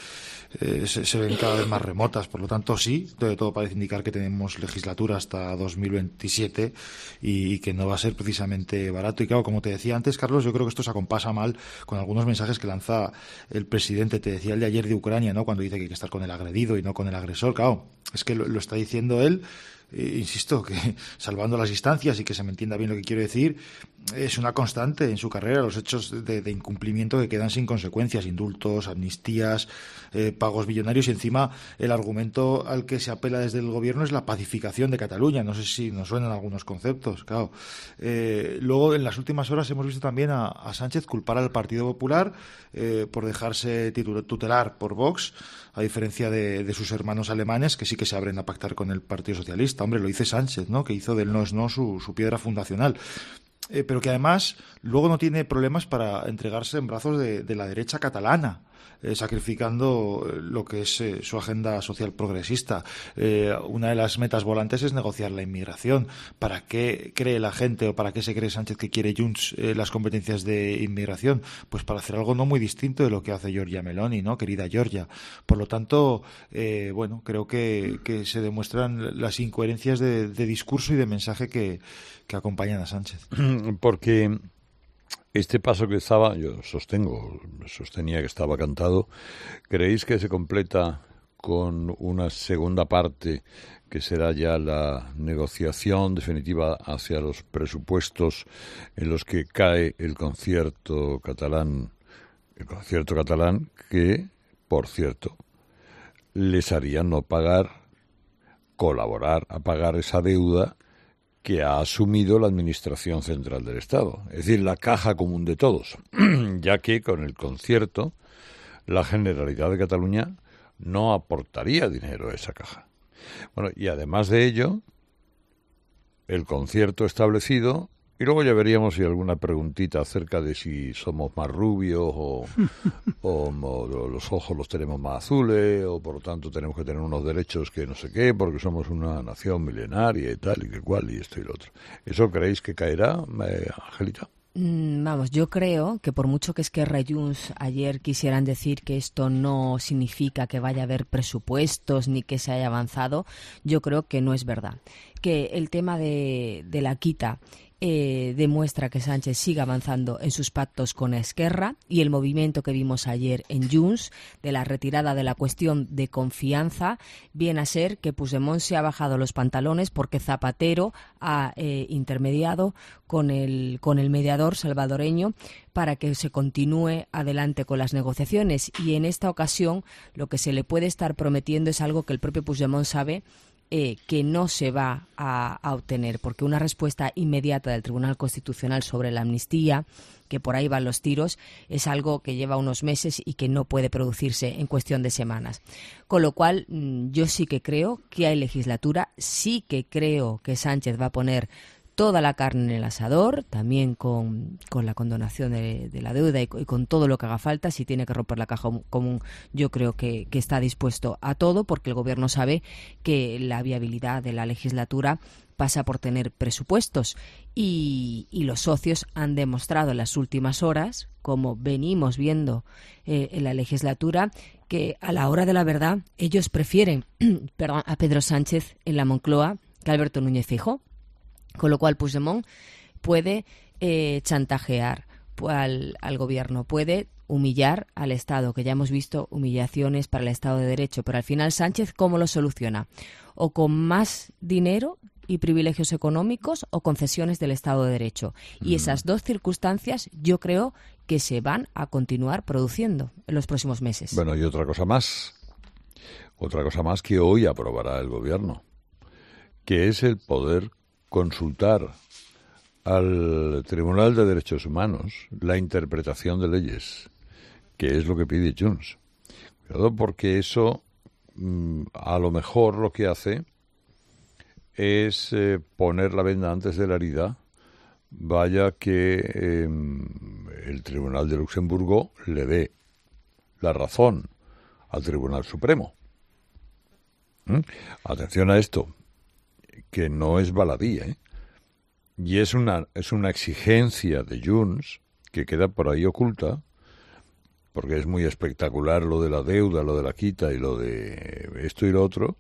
se ven cada vez más remotas. Por lo tanto, sí, todo parece indicar que tenemos legislatura hasta 2027 y que no va a ser precisamente barato. Y claro, como te decía antes, Carlos, yo creo que esto se acompasa mal con algunos mensajes que lanza el presidente. Te decía el de ayer de Ucrania, ¿no? Cuando dice que hay que estar con el agredido y no con el agresor. Claro, es que lo está diciendo él. Insisto, que salvando las distancias y que se me entienda bien lo que quiero decir, es una constante en su carrera los hechos de incumplimiento que quedan sin consecuencias, indultos, amnistías, pagos billonarios y encima el argumento al que se apela desde el gobierno es la pacificación de Cataluña. No sé si nos suenan algunos conceptos, claro. Luego, en las últimas horas hemos visto también a Sánchez culpar al Partido Popular por dejarse tutelar por Vox, a diferencia de sus hermanos alemanes que sí que se abren a pactar con el Partido Socialista. Hombre, lo dice Sánchez, ¿no? Que hizo del no es no su piedra fundacional. Pero que además luego no tiene problemas para entregarse en brazos de la derecha catalana, sacrificando lo que es su agenda social progresista. Una de las metas volantes es negociar la inmigración. ¿Para qué cree la gente o para qué se cree Sánchez que quiere Junts las competencias de inmigración? Pues para hacer algo no muy distinto de lo que hace Giorgia Meloni, ¿no? Querida Giorgia. Por lo tanto, bueno, creo que se demuestran las incoherencias de discurso y de mensaje que acompañan a Sánchez. Porque este paso que yo sostenía que estaba cantado, ¿creéis que se completa con una segunda parte que será ya la negociación definitiva hacia los presupuestos en los que cae el concierto catalán que, por cierto, les haría no colaborar a pagar esa deuda que ha asumido la Administración Central del Estado, es decir, la caja común de todos, ya que con el concierto la Generalitat de Cataluña no aportaría dinero a esa caja. Bueno, y además de ello, el concierto establecido Y luego ya veríamos si alguna preguntita acerca de si somos más rubios o los ojos los tenemos más azules, o por lo tanto tenemos que tener unos derechos que no sé qué, porque somos una nación milenaria y tal, y que cual, y esto y lo otro. ¿Eso creéis que caerá, Angelita? Vamos, yo creo que por mucho que Esquerra y Junts ayer quisieran decir que esto no significa que vaya a haber presupuestos ni que se haya avanzado, yo creo que no es verdad. Que el tema de la quita demuestra que Sánchez sigue avanzando en sus pactos con Esquerra, y el movimiento que vimos ayer en Junts de la retirada de la cuestión de confianza viene a ser que Puigdemont se ha bajado los pantalones porque Zapatero ha intermediado con el mediador salvadoreño para que se continúe adelante con las negociaciones, y en esta ocasión lo que se le puede estar prometiendo es algo que el propio Puigdemont sabe que no se va a obtener, porque una respuesta inmediata del Tribunal Constitucional sobre la amnistía, que por ahí van los tiros, es algo que lleva unos meses y que no puede producirse en cuestión de semanas. Con lo cual, yo sí que creo que hay legislatura, sí que creo que Sánchez va a poner toda la carne en el asador, también con la condonación de la deuda y con todo lo que haga falta. Si tiene que romper la caja común, yo creo que está dispuesto a todo, porque el Gobierno sabe que la viabilidad de la legislatura pasa por tener presupuestos, y los socios han demostrado en las últimas horas, como venimos viendo en la legislatura, que a la hora de la verdad ellos prefieren a Pedro Sánchez en la Moncloa que a Alberto Núñez Feijóo. Con lo cual Puigdemont puede chantajear al Gobierno, puede humillar al Estado, que ya hemos visto humillaciones para el Estado de Derecho, pero al final Sánchez, ¿cómo lo soluciona? O con más dinero y privilegios económicos, o concesiones del Estado de Derecho. Y esas dos circunstancias yo creo que se van a continuar produciendo en los próximos meses. Bueno, y otra cosa más que hoy aprobará el Gobierno, que es el poder consultar al Tribunal de Derechos Humanos la interpretación de leyes, que es lo que pide Junts. Cuidado, porque eso a lo mejor lo que hace es poner la venda antes de la herida, vaya que el Tribunal de Luxemburgo le dé la razón al Tribunal Supremo. Atención a esto, que no es baladí, y es una exigencia de Junts que queda por ahí oculta, porque es muy espectacular lo de la deuda, lo de la quita y lo de esto y lo otro,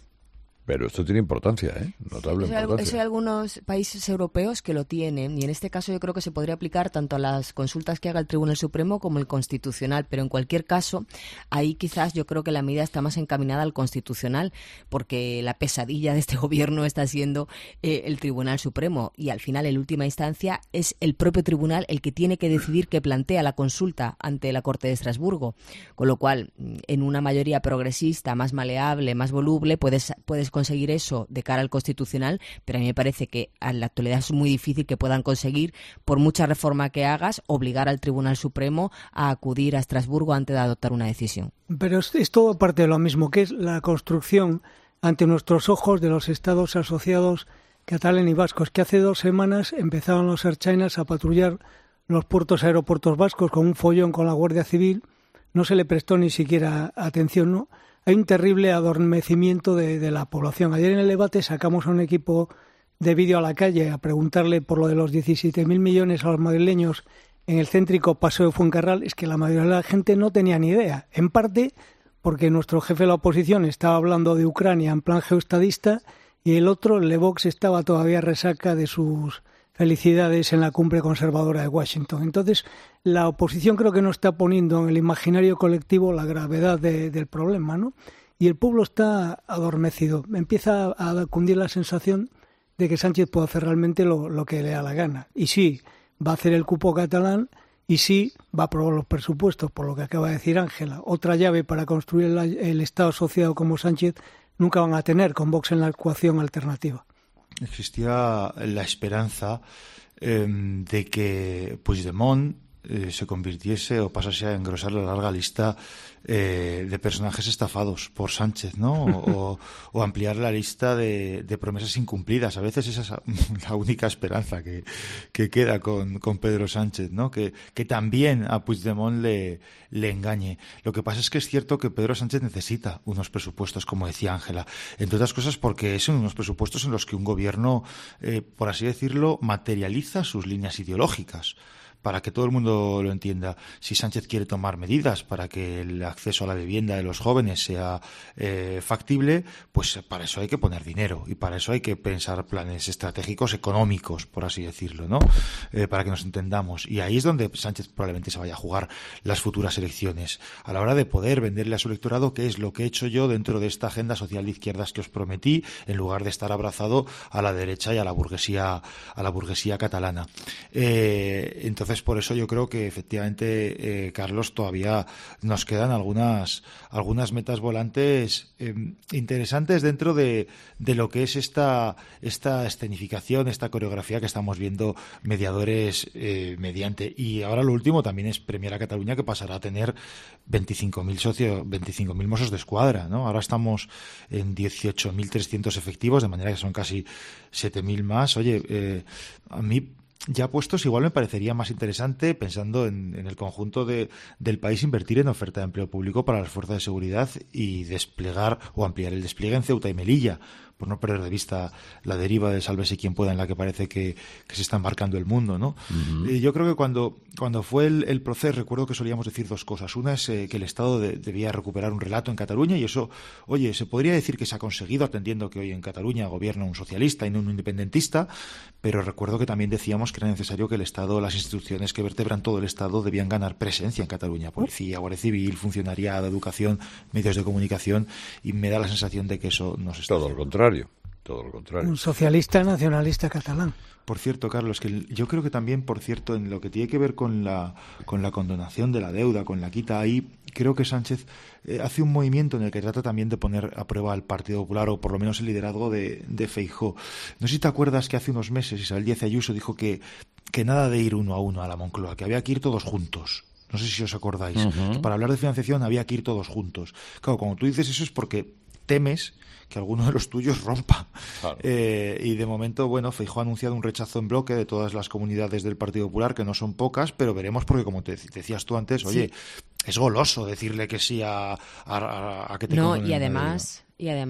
pero esto tiene importancia, notable importancia. Hay algunos países europeos que lo tienen, y en este caso yo creo que se podría aplicar tanto a las consultas que haga el Tribunal Supremo como el Constitucional, pero en cualquier caso, ahí quizás yo creo que la medida está más encaminada al Constitucional, porque la pesadilla de este Gobierno está siendo el Tribunal Supremo, y al final, en última instancia, es el propio Tribunal el que tiene que decidir que plantea la consulta ante la Corte de Estrasburgo, con lo cual, en una mayoría progresista, más maleable, más voluble, puedes conseguir eso de cara al Constitucional, pero a mí me parece que en la actualidad es muy difícil que puedan conseguir, por mucha reforma que hagas, obligar al Tribunal Supremo a acudir a Estrasburgo antes de adoptar una decisión. Pero es todo parte de lo mismo, que es la construcción ante nuestros ojos de los estados asociados catalán y vascos, que hace 2 semanas empezaban los ertzainas a patrullar los aeropuertos vascos con un follón con la Guardia Civil. No se le prestó ni siquiera atención, ¿no? Hay un terrible adormecimiento de la población. Ayer en el debate sacamos a un equipo de vídeo a la calle a preguntarle por lo de los 17.000 millones a los madrileños en el céntrico Paseo de Fuencarral. Es que la mayoría de la gente no tenía ni idea. En parte porque nuestro jefe de la oposición estaba hablando de Ucrania en plan geoestadista, y el otro, el de Vox, estaba todavía resaca de sus felicidades en la cumbre conservadora de Washington. Entonces, la oposición creo que no está poniendo en el imaginario colectivo la gravedad del problema, ¿no? Y el pueblo está adormecido. Empieza a cundir la sensación de que Sánchez puede hacer realmente lo que le da la gana. Y sí, va a hacer el cupo catalán, y sí, va a aprobar los presupuestos, por lo que acaba de decir Ángela. Otra llave para construir el Estado asociado como Sánchez nunca van a tener con Vox en la ecuación alternativa. Existía la esperanza de que Puigdemont se convirtiese o pasase a engrosar la larga lista de personajes estafados por Sánchez, ¿no? O ampliar la lista de promesas incumplidas. A veces esa es la única esperanza que queda con Pedro Sánchez, ¿no? Que también a Puigdemont le engañe. Lo que pasa es que es cierto que Pedro Sánchez necesita unos presupuestos, como decía Ángela, entre otras cosas porque son unos presupuestos en los que un gobierno, por así decirlo, materializa sus líneas ideológicas. Para que todo el mundo lo entienda, si Sánchez quiere tomar medidas para que el acceso a la vivienda de los jóvenes sea factible, pues para eso hay que poner dinero y para eso hay que pensar planes estratégicos económicos, por así decirlo, ¿no? Para que nos entendamos. Y ahí es donde Sánchez probablemente se vaya a jugar las futuras elecciones, a la hora de poder venderle a su electorado qué es lo que he hecho yo dentro de esta agenda social de izquierdas que os prometí, en lugar de estar abrazado a la derecha y a la burguesía catalana. Entonces, por eso yo creo que efectivamente, Carlos, todavía nos quedan algunas metas volantes interesantes dentro de lo que es esta escenificación, esta coreografía que estamos viendo mediadores mediante. Y ahora lo último también es premiar a Cataluña, que pasará a tener 25.000 Mossos de Escuadra, ¿no? Ahora estamos en 18.300 efectivos, de manera que son casi 7.000 más. Oye, a mí, ya puestos, igual me parecería más interesante, pensando en el conjunto del país, invertir en oferta de empleo público para las fuerzas de seguridad y desplegar o ampliar el despliegue en Ceuta y Melilla, por no perder de vista la deriva de sálvese quien pueda en la que parece que se está embarcando el mundo, ¿no? Uh-huh. Yo creo que cuando fue el proceso, recuerdo que solíamos decir dos cosas. Una es que el Estado debía recuperar un relato en Cataluña, y eso, oye, se podría decir que se ha conseguido, atendiendo que hoy en Cataluña gobierna un socialista y no un independentista, pero recuerdo que también decíamos que era necesario que el Estado, las instituciones que vertebran todo el Estado, debían ganar presencia en Cataluña: policía, guardia civil, funcionariado, educación, medios de comunicación, y me da la sensación de que eso no se está haciendo. Todo lo contrario. Un socialista nacionalista catalán. Por cierto, Carlos, que yo creo que también, por cierto, en lo que tiene que ver con la condonación de la deuda, con la quita, ahí creo que Sánchez hace un movimiento en el que trata también de poner a prueba al Partido Popular, o por lo menos el liderazgo de Feijóo. No sé si te acuerdas que hace unos meses Isabel Díaz Ayuso dijo que nada de ir uno a uno a la Moncloa, que había que ir todos juntos. No sé si os acordáis. Uh-huh. Que para hablar de financiación había que ir todos juntos. Claro, cuando tú dices eso es porque temes que alguno de los tuyos rompa. Claro. Y de momento, bueno, Feijóo ha anunciado un rechazo en bloque de todas las comunidades del Partido Popular, que no son pocas, pero veremos, porque como te decías tú antes, oye, sí, es goloso decirle que sí a que te no, y además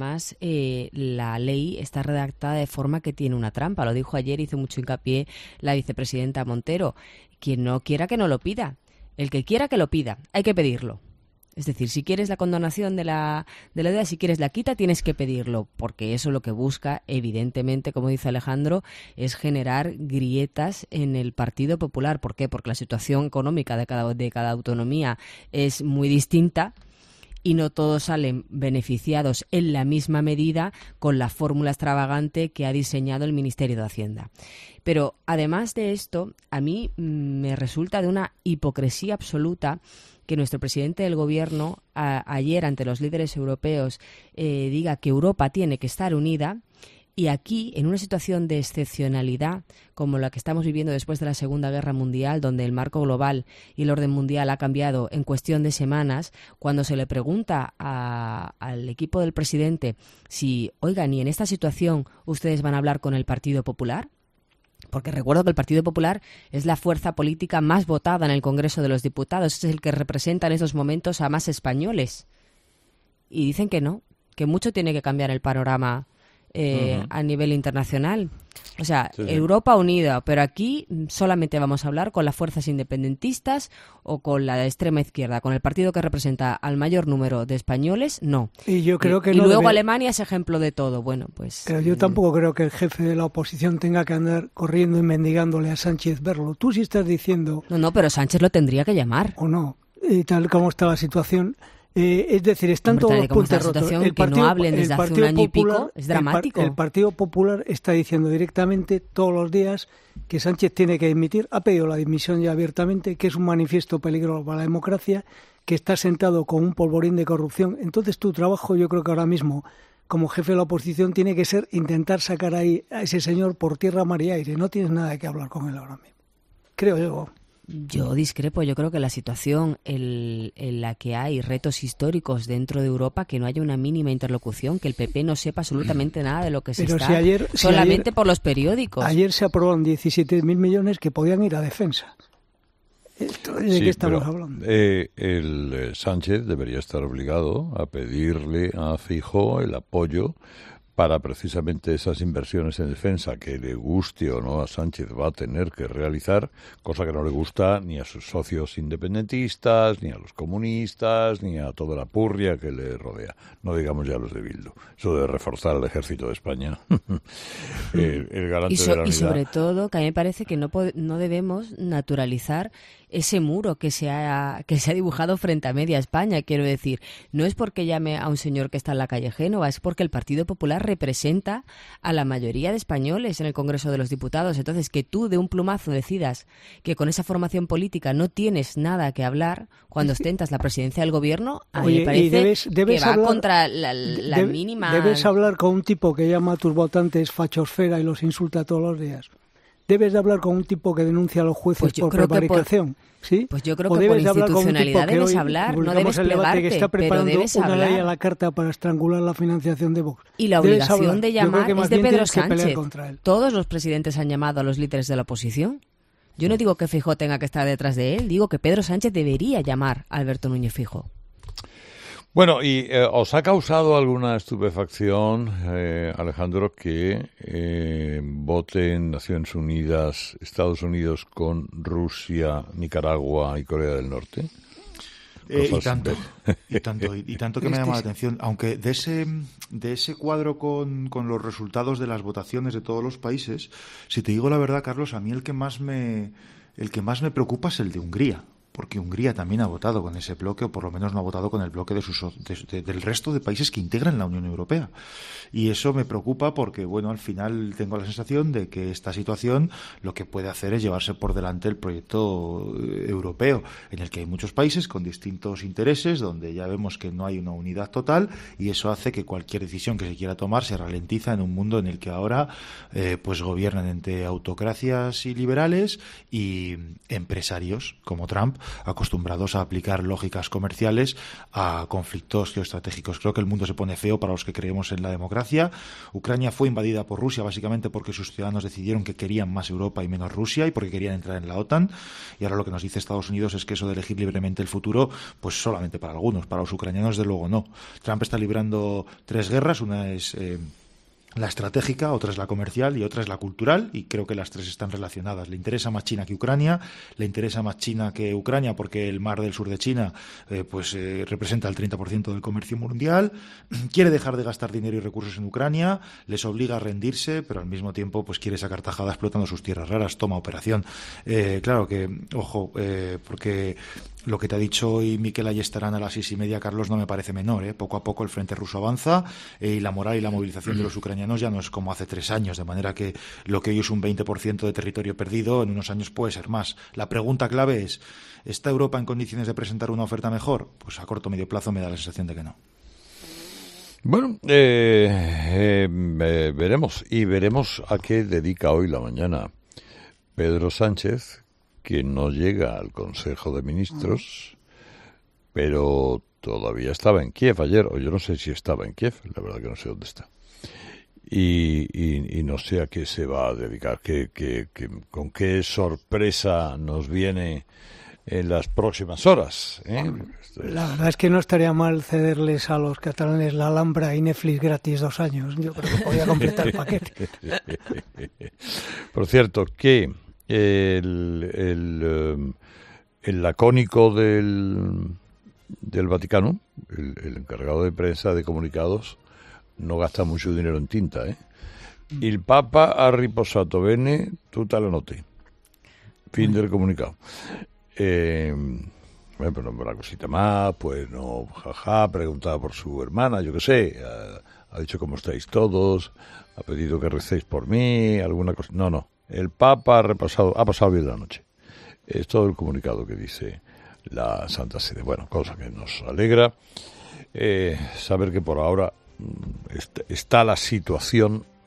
la ley está redactada de forma que tiene una trampa. Lo dijo ayer, hizo mucho hincapié la vicepresidenta Montero. Quien no quiera, que no lo pida. El que quiera, que lo pida. Hay que pedirlo. Es decir, si quieres la condonación de la deuda, si quieres la quita, tienes que pedirlo, porque eso lo que busca, evidentemente, como dice Alejandro, es generar grietas en el Partido Popular. ¿Por qué? Porque la situación económica de cada autonomía es muy distinta y no todos salen beneficiados en la misma medida con la fórmula extravagante que ha diseñado el Ministerio de Hacienda. Pero además de esto, a mí me resulta de una hipocresía absoluta que nuestro presidente del Gobierno ayer ante los líderes europeos diga que Europa tiene que estar unida, y aquí, en una situación de excepcionalidad como la que estamos viviendo después de la Segunda Guerra Mundial, donde el marco global y el orden mundial ha cambiado en cuestión de semanas, cuando se le pregunta al equipo del presidente si, oigan, ¿y en esta situación ustedes van a hablar con el Partido Popular? Porque recuerdo que el Partido Popular es la fuerza política más votada en el Congreso de los Diputados, es el que representa en estos momentos a más españoles. Y dicen que no, que mucho tiene que cambiar el panorama a nivel internacional. O sea, sí. Europa unida, pero aquí solamente vamos a hablar con las fuerzas independentistas o con la de extrema izquierda, con el partido que representa al mayor número de españoles, no. Y yo creo que y luego Alemania es ejemplo de todo. Bueno, pues. Pero yo tampoco creo que el jefe de la oposición tenga que andar corriendo y mendigándole a Sánchez verlo. Tú sí estás diciendo. No, pero Sánchez lo tendría que llamar. O no, tal como está la situación. Es decir, están todos los puntos rotos. El partido, no hablen desde hace un año y pico es dramático. El Partido Popular está diciendo directamente todos los días que Sánchez tiene que dimitir. Ha pedido la dimisión ya abiertamente, que es un manifiesto peligroso para la democracia, que está sentado con un polvorín de corrupción. Entonces tu trabajo, yo creo que ahora mismo, como jefe de la oposición, tiene que ser intentar sacar ahí a ese señor por tierra, mar y aire. No tienes nada que hablar con él ahora mismo. Creo yo. Yo discrepo. Yo creo que la situación en la que hay retos históricos dentro de Europa, que no haya una mínima interlocución, que el PP no sepa absolutamente nada de lo que se está, solamente por los periódicos. Ayer se aprobaron 17.000 millones que podían ir a defensa. ¿De qué estamos hablando? El Sánchez debería estar obligado a pedirle a Feijóo el apoyo para precisamente esas inversiones en defensa que le guste o no a Sánchez va a tener que realizar, cosa que no le gusta ni a sus socios independentistas, ni a los comunistas, ni a toda la purria que le rodea. No digamos ya los de Bildu. Eso de reforzar el ejército de España. el garante de la unidad. Y sobre todo, que a mí me parece que no debemos naturalizar ese muro que se ha dibujado frente a media España. Quiero decir, no es porque llame a un señor que está en la calle Génova, es porque el Partido Popular representa a la mayoría de españoles en el Congreso de los Diputados. Entonces, que tú de un plumazo decidas que con esa formación política no tienes nada que hablar cuando ostentas la presidencia del gobierno, a mí me parece que va contra la mínima... Debes hablar con un tipo que llama a tus votantes fachosfera y los insulta todos los días. Debes de hablar con un tipo que denuncia a los jueces por prevaricación. ¿Sí? Pues yo creo que por institucionalidad debes hablar, no debes plegarte, pero debes hablar. Una ley a la carta para estrangular la financiación de Vox. Y la obligación de llamar es de Pedro Sánchez. Todos los presidentes han llamado a los líderes de la oposición. Yo no digo que Feijóo tenga que estar detrás de él, digo que Pedro Sánchez debería llamar a Alberto Núñez Feijóo. Bueno, ¿y os ha causado alguna estupefacción, Alejandro, que voten Naciones Unidas, Estados Unidos con Rusia, Nicaragua y Corea del Norte? Y tanto que me llama la atención, aunque de ese cuadro con los resultados de las votaciones de todos los países, si te digo la verdad, Carlos, a mí el que más me preocupa es el de Hungría. Porque Hungría también ha votado con ese bloque, o por lo menos no ha votado con el bloque del resto de países que integran la Unión Europea. Y eso me preocupa porque, bueno, al final tengo la sensación de que esta situación lo que puede hacer es llevarse por delante el proyecto europeo, en el que hay muchos países con distintos intereses, donde ya vemos que no hay una unidad total, y eso hace que cualquier decisión que se quiera tomar se ralentiza en un mundo en el que ahora pues gobiernan entre autocracias y liberales y empresarios como Trump, acostumbrados a aplicar lógicas comerciales a conflictos geoestratégicos. Creo que el mundo se pone feo para los que creemos en la democracia. Ucrania fue invadida por Rusia básicamente porque sus ciudadanos decidieron que querían más Europa y menos Rusia y porque querían entrar en la OTAN. Y ahora lo que nos dice Estados Unidos es que eso de elegir libremente el futuro, pues solamente para algunos, para los ucranianos desde luego no. Trump está librando 3 guerras, una es la estratégica, otra es la comercial y otra es la cultural, y creo que las 3 están relacionadas. Le interesa más China que Ucrania, le interesa más China que Ucrania porque el mar del sur de China representa el 30% del comercio mundial, quiere dejar de gastar dinero y recursos en Ucrania, les obliga a rendirse, pero al mismo tiempo pues quiere sacar tajada explotando sus tierras raras, toma operación. Claro que, ojo, porque lo que te ha dicho hoy Miquel Ayestarán a las 6:30, Carlos, no me parece menor. Poco a poco el frente ruso avanza y la moral y la movilización de los ucranianos ya no es como hace 3 años, de manera que lo que hoy es un 20% de territorio perdido, en unos años puede ser más. La pregunta clave es, ¿está Europa en condiciones de presentar una oferta mejor? Pues a corto o medio plazo me da la sensación de que no. Bueno, veremos a qué dedica hoy la mañana Pedro Sánchez, que no llega al Consejo de Ministros, pero todavía estaba en Kiev ayer, o yo no sé si estaba en Kiev, la verdad que no sé dónde está. Y no sé a qué se va a dedicar, con qué sorpresa nos viene en las próximas horas. La verdad es que no estaría mal cederles a los catalanes la Alhambra y Netflix gratis 2 años. Yo creo que podía completar el paquete. Por cierto, que el lacónico del Vaticano, el encargado de prensa de comunicados, no gasta mucho dinero en tinta, Il Papa ha riposato bene tutta la notte. Fin del comunicado. Bueno, pero una cosita más, pues no, jaja, preguntaba por su hermana, yo qué sé, ha dicho cómo estáis todos, ha pedido que recéis por mí, alguna cosa. No, el Papa ha pasado bien la noche. Es todo el comunicado que dice la Santa Sede. Bueno, cosa que nos alegra saber que por ahora está la situación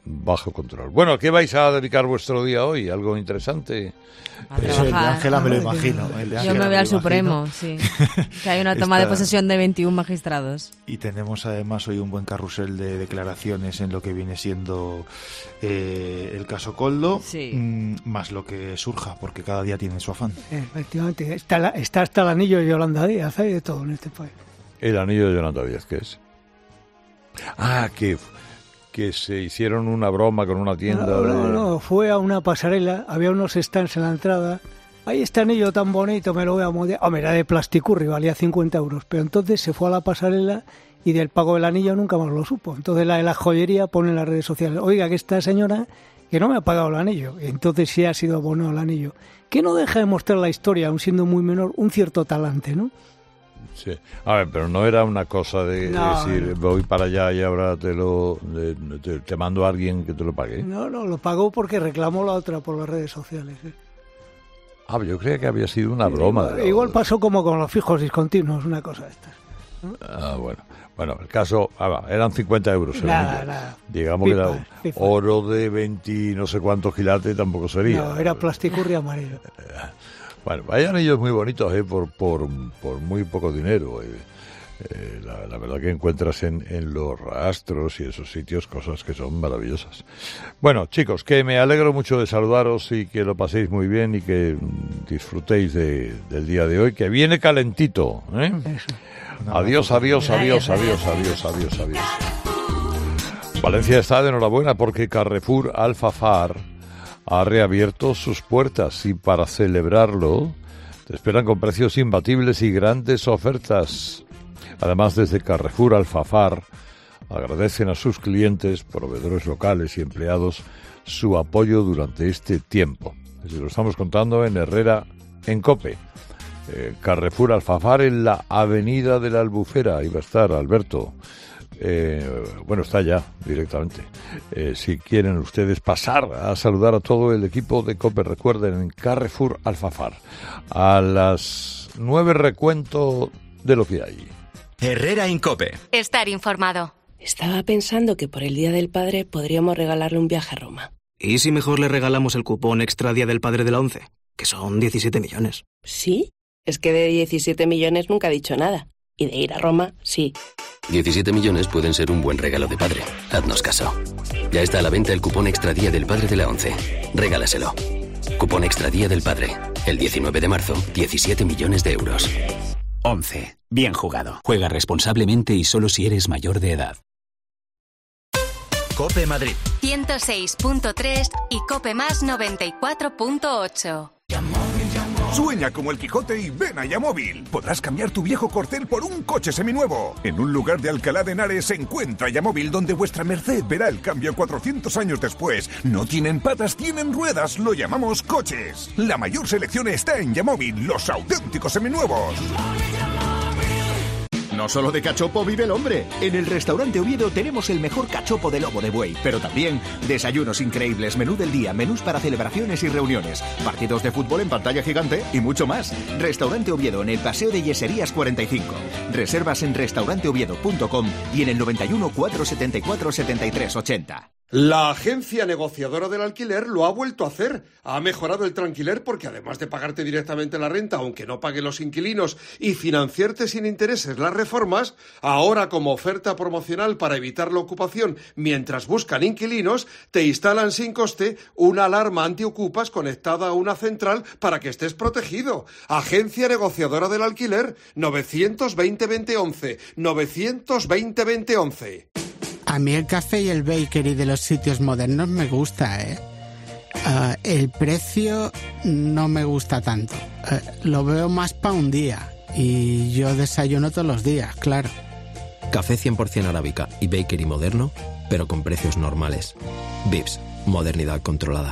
bajo control. Bueno, ¿a qué vais a dedicar vuestro día hoy? ¿Algo interesante? El de Ángela me lo imagino. Yo me voy al Supremo, sí. Que hay una toma de posesión de 21 magistrados. Y tenemos además hoy un buen carrusel de declaraciones en lo que viene siendo el caso Koldo, más lo que surja, porque cada día tiene su afán. Efectivamente, está hasta el anillo de Yolanda Díaz, hay de todo en este país. ¿El anillo de Yolanda Díaz qué es? Ah, que se hicieron una broma con una tienda. No, fue a una pasarela, había unos stands en la entrada. Ahí este anillo tan bonito, me lo voy a moldear. Hombre, era de plasticurri, valía 50 euros. Pero entonces se fue a la pasarela y del pago del anillo nunca más lo supo. Entonces la de la joyería pone en las redes sociales: oiga, que esta señora que no me ha pagado el anillo. Y entonces sí ha sido abonado el anillo. Que no deja de mostrar la historia, aun siendo muy menor, un cierto talante, ¿no? Sí. A ver, pero no era una cosa de decir, voy para allá y ahora te mando a alguien que te lo pague. No, lo pagó porque reclamó la otra por las redes sociales. Ah, yo creía que había sido una broma. Igual pasó como con los fijos discontinuos, una cosa de estas. Ah, bueno, el caso, eran 50 euros. Nada. Digamos pipa, que era oro de 20 no sé cuántos quilates, tampoco sería. No, era plasticurri amarillo. Bueno, hay anillos muy bonitos por muy poco dinero. La verdad que encuentras en los rastros y esos sitios cosas que son maravillosas. Bueno, chicos, que me alegro mucho de saludaros y que lo paséis muy bien y que disfrutéis del día de hoy, que viene calentito, ¿eh? Adiós. Valencia está de enhorabuena porque Carrefour Alfafar ha reabierto sus puertas y para celebrarlo te esperan con precios imbatibles y grandes ofertas. Además, desde Carrefour Alfafar agradecen a sus clientes, proveedores locales y empleados su apoyo durante este tiempo. Se lo estamos contando en Herrera, en COPE. Carrefour Alfafar en la Avenida de la Albufera. Ahí va a estar Alberto. Está ya directamente. Si quieren ustedes pasar a saludar a todo el equipo de COPE, recuerden, en Carrefour Alfafar. A las 9 recuento de lo que hay. Herrera en COPE. Estar informado. Estaba pensando que por el Día del Padre podríamos regalarle un viaje a Roma. ¿Y si mejor le regalamos el cupón extra Día del Padre de la ONCE? Que son 17 millones. ¿Sí? Es que de 17 millones nunca ha dicho nada. Y de ir a Roma, sí. 17 millones pueden ser un buen regalo de padre. Haznos caso. Ya está a la venta el cupón extra Día del Padre de la ONCE. Regálaselo. Cupón extra Día del Padre. El 19 de marzo, 17 millones de euros. ONCE. Bien jugado. Juega responsablemente y solo si eres mayor de edad. COPE Madrid 106.3 y COPE Más 94.8. Sueña como el Quijote y ven a Yamóvil. Podrás cambiar tu viejo Corcel por un coche seminuevo. En un lugar de Alcalá de Henares se encuentra Yamóvil, donde vuestra merced verá el cambio 400 años después. No tienen patas, tienen ruedas. Lo llamamos coches. La mayor selección está en Yamóvil, los auténticos seminuevos. No solo de cachopo vive el hombre. En el restaurante Oviedo tenemos el mejor cachopo de lomo de buey, pero también desayunos increíbles, menú del día, menús para celebraciones y reuniones, partidos de fútbol en pantalla gigante y mucho más. Restaurante Oviedo en el Paseo de Yeserías 45. Reservas en restauranteoviedo.com y en el 91 474 73 80. La agencia negociadora del alquiler lo ha vuelto a hacer. Ha mejorado el tranquiler porque además de pagarte directamente la renta, aunque no paguen los inquilinos, y financiarte sin intereses las reformas, ahora como oferta promocional para evitar la ocupación mientras buscan inquilinos, te instalan sin coste una alarma antiocupas conectada a una central para que estés protegido. Agencia negociadora del alquiler, 920-2011, 920-2011. A mí el café y el bakery de los sitios modernos me gusta, ¿eh? El precio no me gusta tanto. Lo veo más para un día. Y yo desayuno todos los días, claro. Café 100% arábica y bakery moderno, pero con precios normales. Vips, modernidad controlada.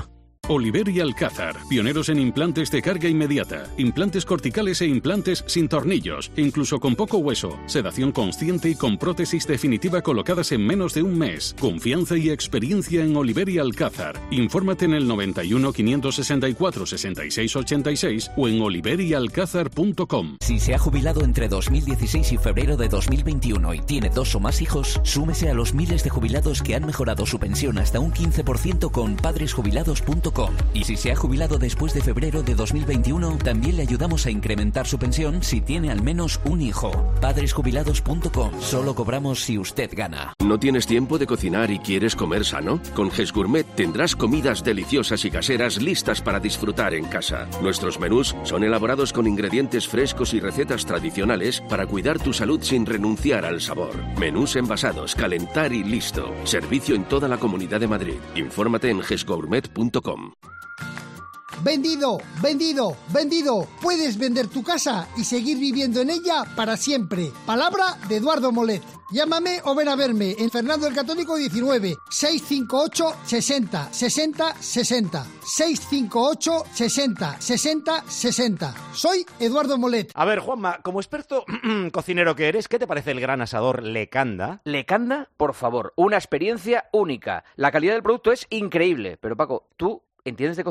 Oliver y Alcázar, pioneros en implantes de carga inmediata, implantes corticales e implantes sin tornillos, incluso con poco hueso, sedación consciente y con prótesis definitiva colocadas en menos de un mes. Confianza y experiencia en Oliver y Alcázar. Infórmate en el 91 564 66 86 o en oliveryalcázar.com. Si se ha jubilado entre 2016 y febrero de 2021 y tiene 2 o más hijos, súmese a los miles de jubilados que han mejorado su pensión hasta un 15% con padresjubilados.com. Y si se ha jubilado después de febrero de 2021, también le ayudamos a incrementar su pensión si tiene al menos un hijo. Padresjubilados.com. Solo cobramos si usted gana. ¿No tienes tiempo de cocinar y quieres comer sano? Con GES Gourmet tendrás comidas deliciosas y caseras listas para disfrutar en casa. Nuestros menús son elaborados con ingredientes frescos y recetas tradicionales para cuidar tu salud sin renunciar al sabor. Menús envasados, calentar y listo. Servicio en toda la Comunidad de Madrid. Infórmate en gesgourmet.com. ¡Vendido! ¡Vendido! ¡Vendido! Puedes vender tu casa y seguir viviendo en ella para siempre. Palabra de Eduardo Molet. Llámame o ven a verme en Fernando el Católico 19 658 60 60 60 658 60 60 60. Soy Eduardo Molet. A ver, Juanma, como experto cocinero que eres, ¿qué te parece el gran asador Lecanda? ¿Lecanda? Por favor, una experiencia única. La calidad del producto es increíble. Pero Paco, ¿tú entiendes de cocina?